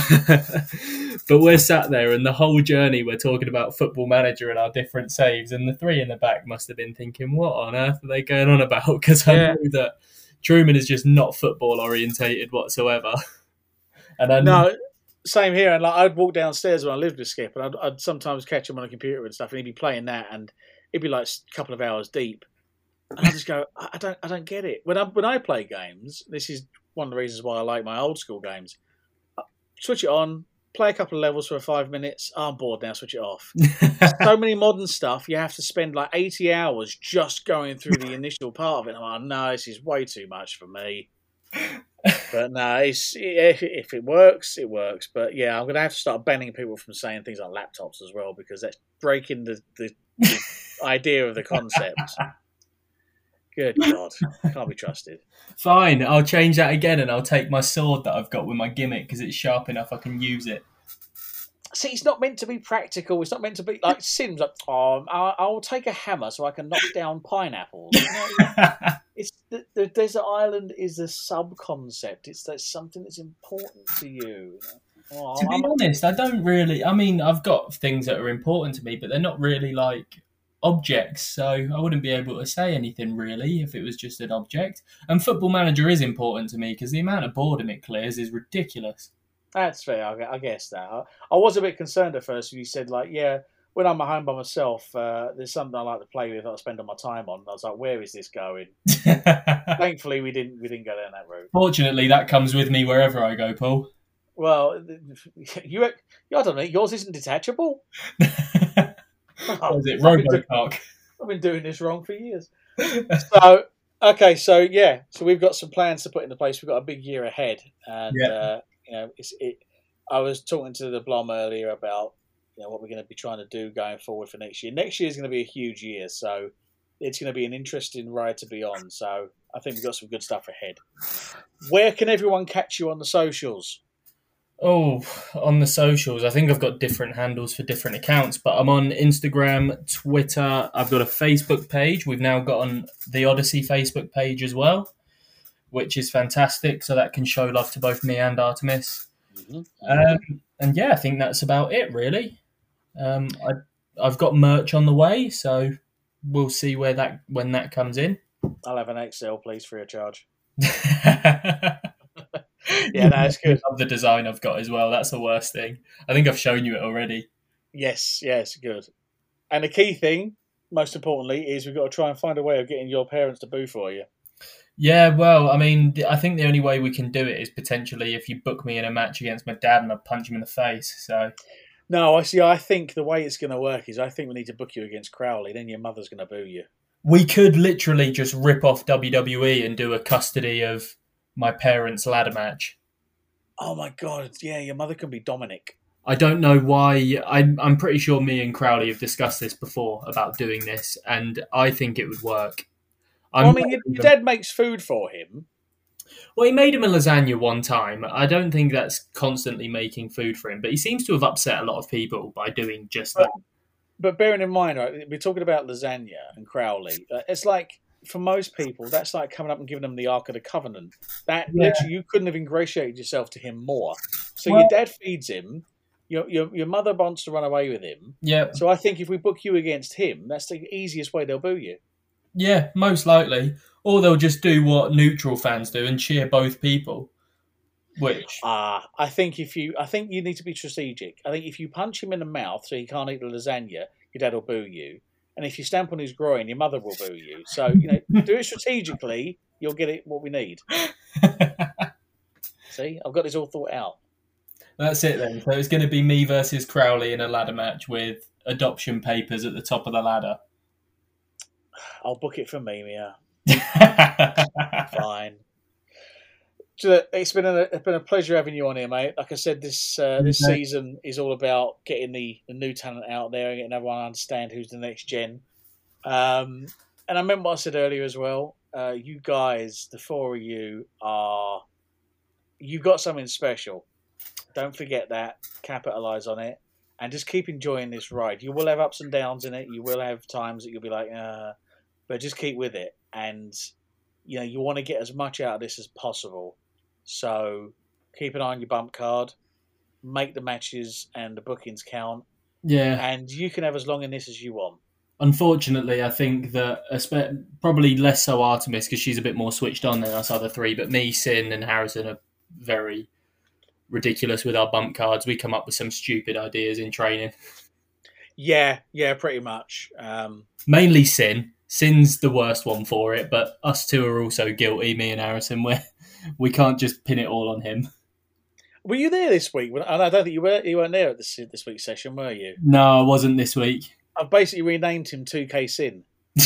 But we're sat there and the whole journey we're talking about Football Manager and our different saves, and the 3 in the back must have been thinking, what on earth are they going on about? Because I know that Truman is just not football orientated whatsoever. And no, same here. And like, I'd walk downstairs when I lived with Skip, and I'd sometimes catch him on a computer and stuff, and he'd be playing that, and it'd be like a couple of hours deep. And I just go, I don't get it. When I play games, this is one of the reasons why I like my old school games. Switch it on, play a couple of levels for 5 minutes. Oh, I'm bored now, switch it off. So many modern stuff, you have to spend like 80 hours just going through the initial part of it. I'm like, no, this is way too much for me. But no, if it works, it works. But yeah, I'm going to have to start banning people from saying things like laptops as well, because that's breaking the idea of the concept. Good God, can't be trusted. Fine, I'll change that again, and I'll take my sword that I've got with my gimmick because it's sharp enough I can use it. See, it's not meant to be practical. It's not meant to be like Sims. Like, I'll take a hammer so I can knock down pineapples. It's the desert island is a sub-concept. That's something that's important to you. To be honest, I don't really. I mean, I've got things that are important to me, but they're not really like objects, so I wouldn't be able to say anything really if it was just an object. And Football Manager is important to me because the amount of boredom it clears is ridiculous. That's fair. I guess that. I was a bit concerned at first when you said, like, yeah, when I'm at home by myself, there's something I like to play with that I spend all my time on. And I was like, where is this going? Thankfully, we didn't go down that route. Fortunately, that comes with me wherever I go, Paul. Well, I don't know. Yours isn't detachable. What is it, Robocock? I've been doing this wrong for years. So we've got some plans to put into place. We've got a big year ahead, and I was talking to the Blom earlier about what we're going to be trying to do going forward for next year. Next year is going to be a huge year, so it's going to be an interesting ride to be on. So I think we've got some good stuff ahead. Where can everyone catch you on the socials? Oh, on the socials, I think I've got different handles for different accounts, but I'm on Instagram, Twitter. I've got a Facebook page. We've now got on the Odyssey Facebook page as well, which is fantastic. So that can show love to both me and Artemis. And yeah, I think that's about it, really. I've got merch on the way, so we'll see when that comes in. I'll have an XL, please, free of charge. Yeah, that's good. I love the design I've got as well. That's the worst thing. I think I've shown you it already. Yes, good. And the key thing, most importantly, is we've got to try and find a way of getting your parents to boo for you. Yeah, well, I mean, I think the only way we can do it is potentially if you book me in a match against my dad and I punch him in the face. So, no, I think the way it's going to work is I think we need to book you against Crowley. Then your mother's going to boo you. We could literally just rip off WWE and do a custody of my parents' ladder match. Oh my God! Yeah, your mother can be Dominic. I don't know why. I'm pretty sure me and Crowley have discussed this before about doing this, and I think it would work. Your dad makes food for him. Well, he made him a lasagna one time. I don't think that's constantly making food for him, but he seems to have upset a lot of people by doing just that. But bearing in mind, right, we're talking about lasagna and Crowley. It's like, for most people, that's like coming up and giving them the Ark of the Covenant. Literally, you couldn't have ingratiated yourself to him more. So your dad feeds him. Your mother wants to run away with him. Yeah. So I think if we book you against him, that's the easiest way they'll boo you. Yeah, most likely. Or they'll just do what neutral fans do and cheer both people. Which I think you need to be strategic. I think if you punch him in the mouth so he can't eat the lasagna, your dad will boo you. And if you stamp on his groin, your mother will boo you. So, do it strategically, you'll get it what we need. See, I've got this all thought out. That's it then. So it's going to be me versus Crowley in a ladder match with adoption papers at the top of the ladder. I'll book it for me, Mia. Fine. It's been a pleasure having you on here, mate. Like I said, this season is all about getting the new talent out there and getting everyone to understand who's the next gen. And I remember what I said earlier as well. You guys, the four of you, you've got something special. Don't forget that. Capitalise on it. And just keep enjoying this ride. You will have ups and downs in it. You will have times that you'll be like, but just keep with it. And, you want to get as much out of this as possible. So keep an eye on your bump card. Make the matches and the bookings count. Yeah. And you can have as long in this as you want. Unfortunately, I think that probably less so Artemis because she's a bit more switched on than us other three. But me, Sin, and Harrison are very ridiculous with our bump cards. We come up with some stupid ideas in training. Yeah, pretty much. Mainly Sin. Sin's the worst one for it, but us two are also guilty, me and Harrison, where we can't just pin it all on him. Were you there this week? I don't think you weren't there at this week's session, were you? No, I wasn't this week. I've basically renamed him 2K Sin.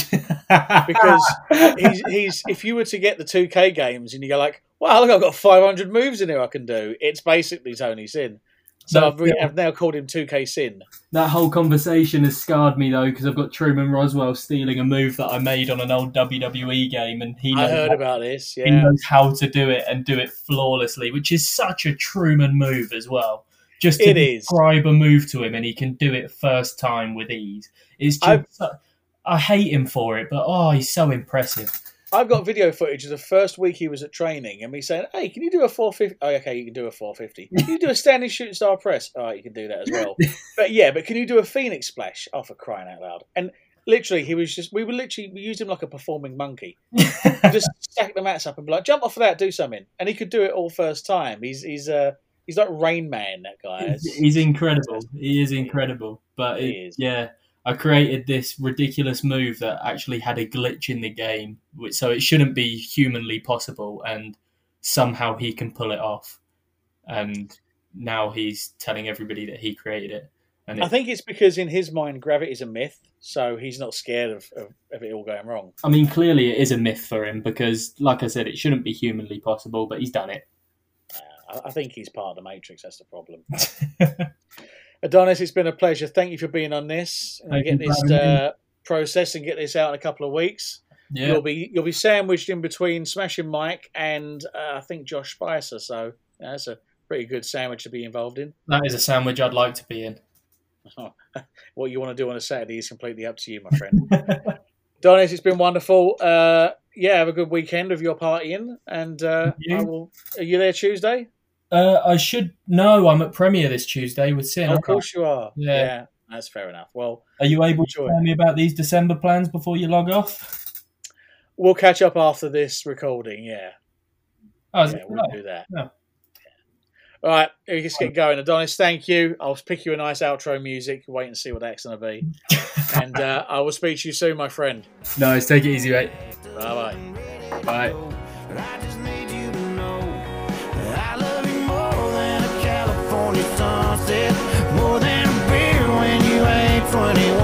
Because he's if you were to get the 2K games and you go like, wow, look, I've got 500 moves in here I can do, it's basically Tony Sin. So I've now called him 2K Sin. That whole conversation has scarred me, though, because I've got Truman Roswell stealing a move that I made on an old WWE game, and I heard about this, yeah. He knows how to do it and do it flawlessly, which is such a Truman move as well. Just to describe a move to him, and he can do it first time with ease. It's just, I hate him for it, but, he's so impressive. I've got video footage of the first week he was at training and me saying, hey, can you do a 450? Oh, okay, you can do a 450. Can you do a standing shooting star press? All right, you can do that as well. But can you do a Phoenix splash? Oh, for crying out loud. And literally, we used him like a performing monkey. Just stack the mats up and be like, jump off of that, do something. And he could do it all first time. He's like Rain Man, that guy. He's incredible. He is incredible. But yeah. I created this ridiculous move that actually had a glitch in the game, so it shouldn't be humanly possible, and somehow he can pull it off. And now he's telling everybody that he created it. And I think it's because in his mind, gravity is a myth, so he's not scared of it all going wrong. I mean, clearly it is a myth for him because, like I said, it shouldn't be humanly possible, but he's done it. I think he's part of the Matrix, that's the problem. Adonis, it's been a pleasure. Thank you for being on this and get this process and get this out in a couple of weeks. Yeah. You'll be sandwiched in between Smashing Mike and I think Josh Spicer. So that's a Pretty good sandwich to be involved in. That is a sandwich I'd like to be in. What you want to do on a Saturday is completely up to you, my friend. Donis, it's been wonderful. Have a good weekend of your partying. And are you there Tuesday? I should know. I'm at Premiere this Tuesday with Sin. Of course you are. Yeah, that's fair enough. Well, are you able to tell me about these December plans before you log off? We'll catch up after this recording. Yeah. We'll do that. Yeah. All right, let's get going. Adonis, thank you. I'll pick you a nice outro music. Wait and see what that's going to be. And I will speak to you soon, my friend. Nice. Take it easy, mate. Bye-bye. Bye. I just need you to know that I love you more than a California sunset, more than a beer when you ain't 21.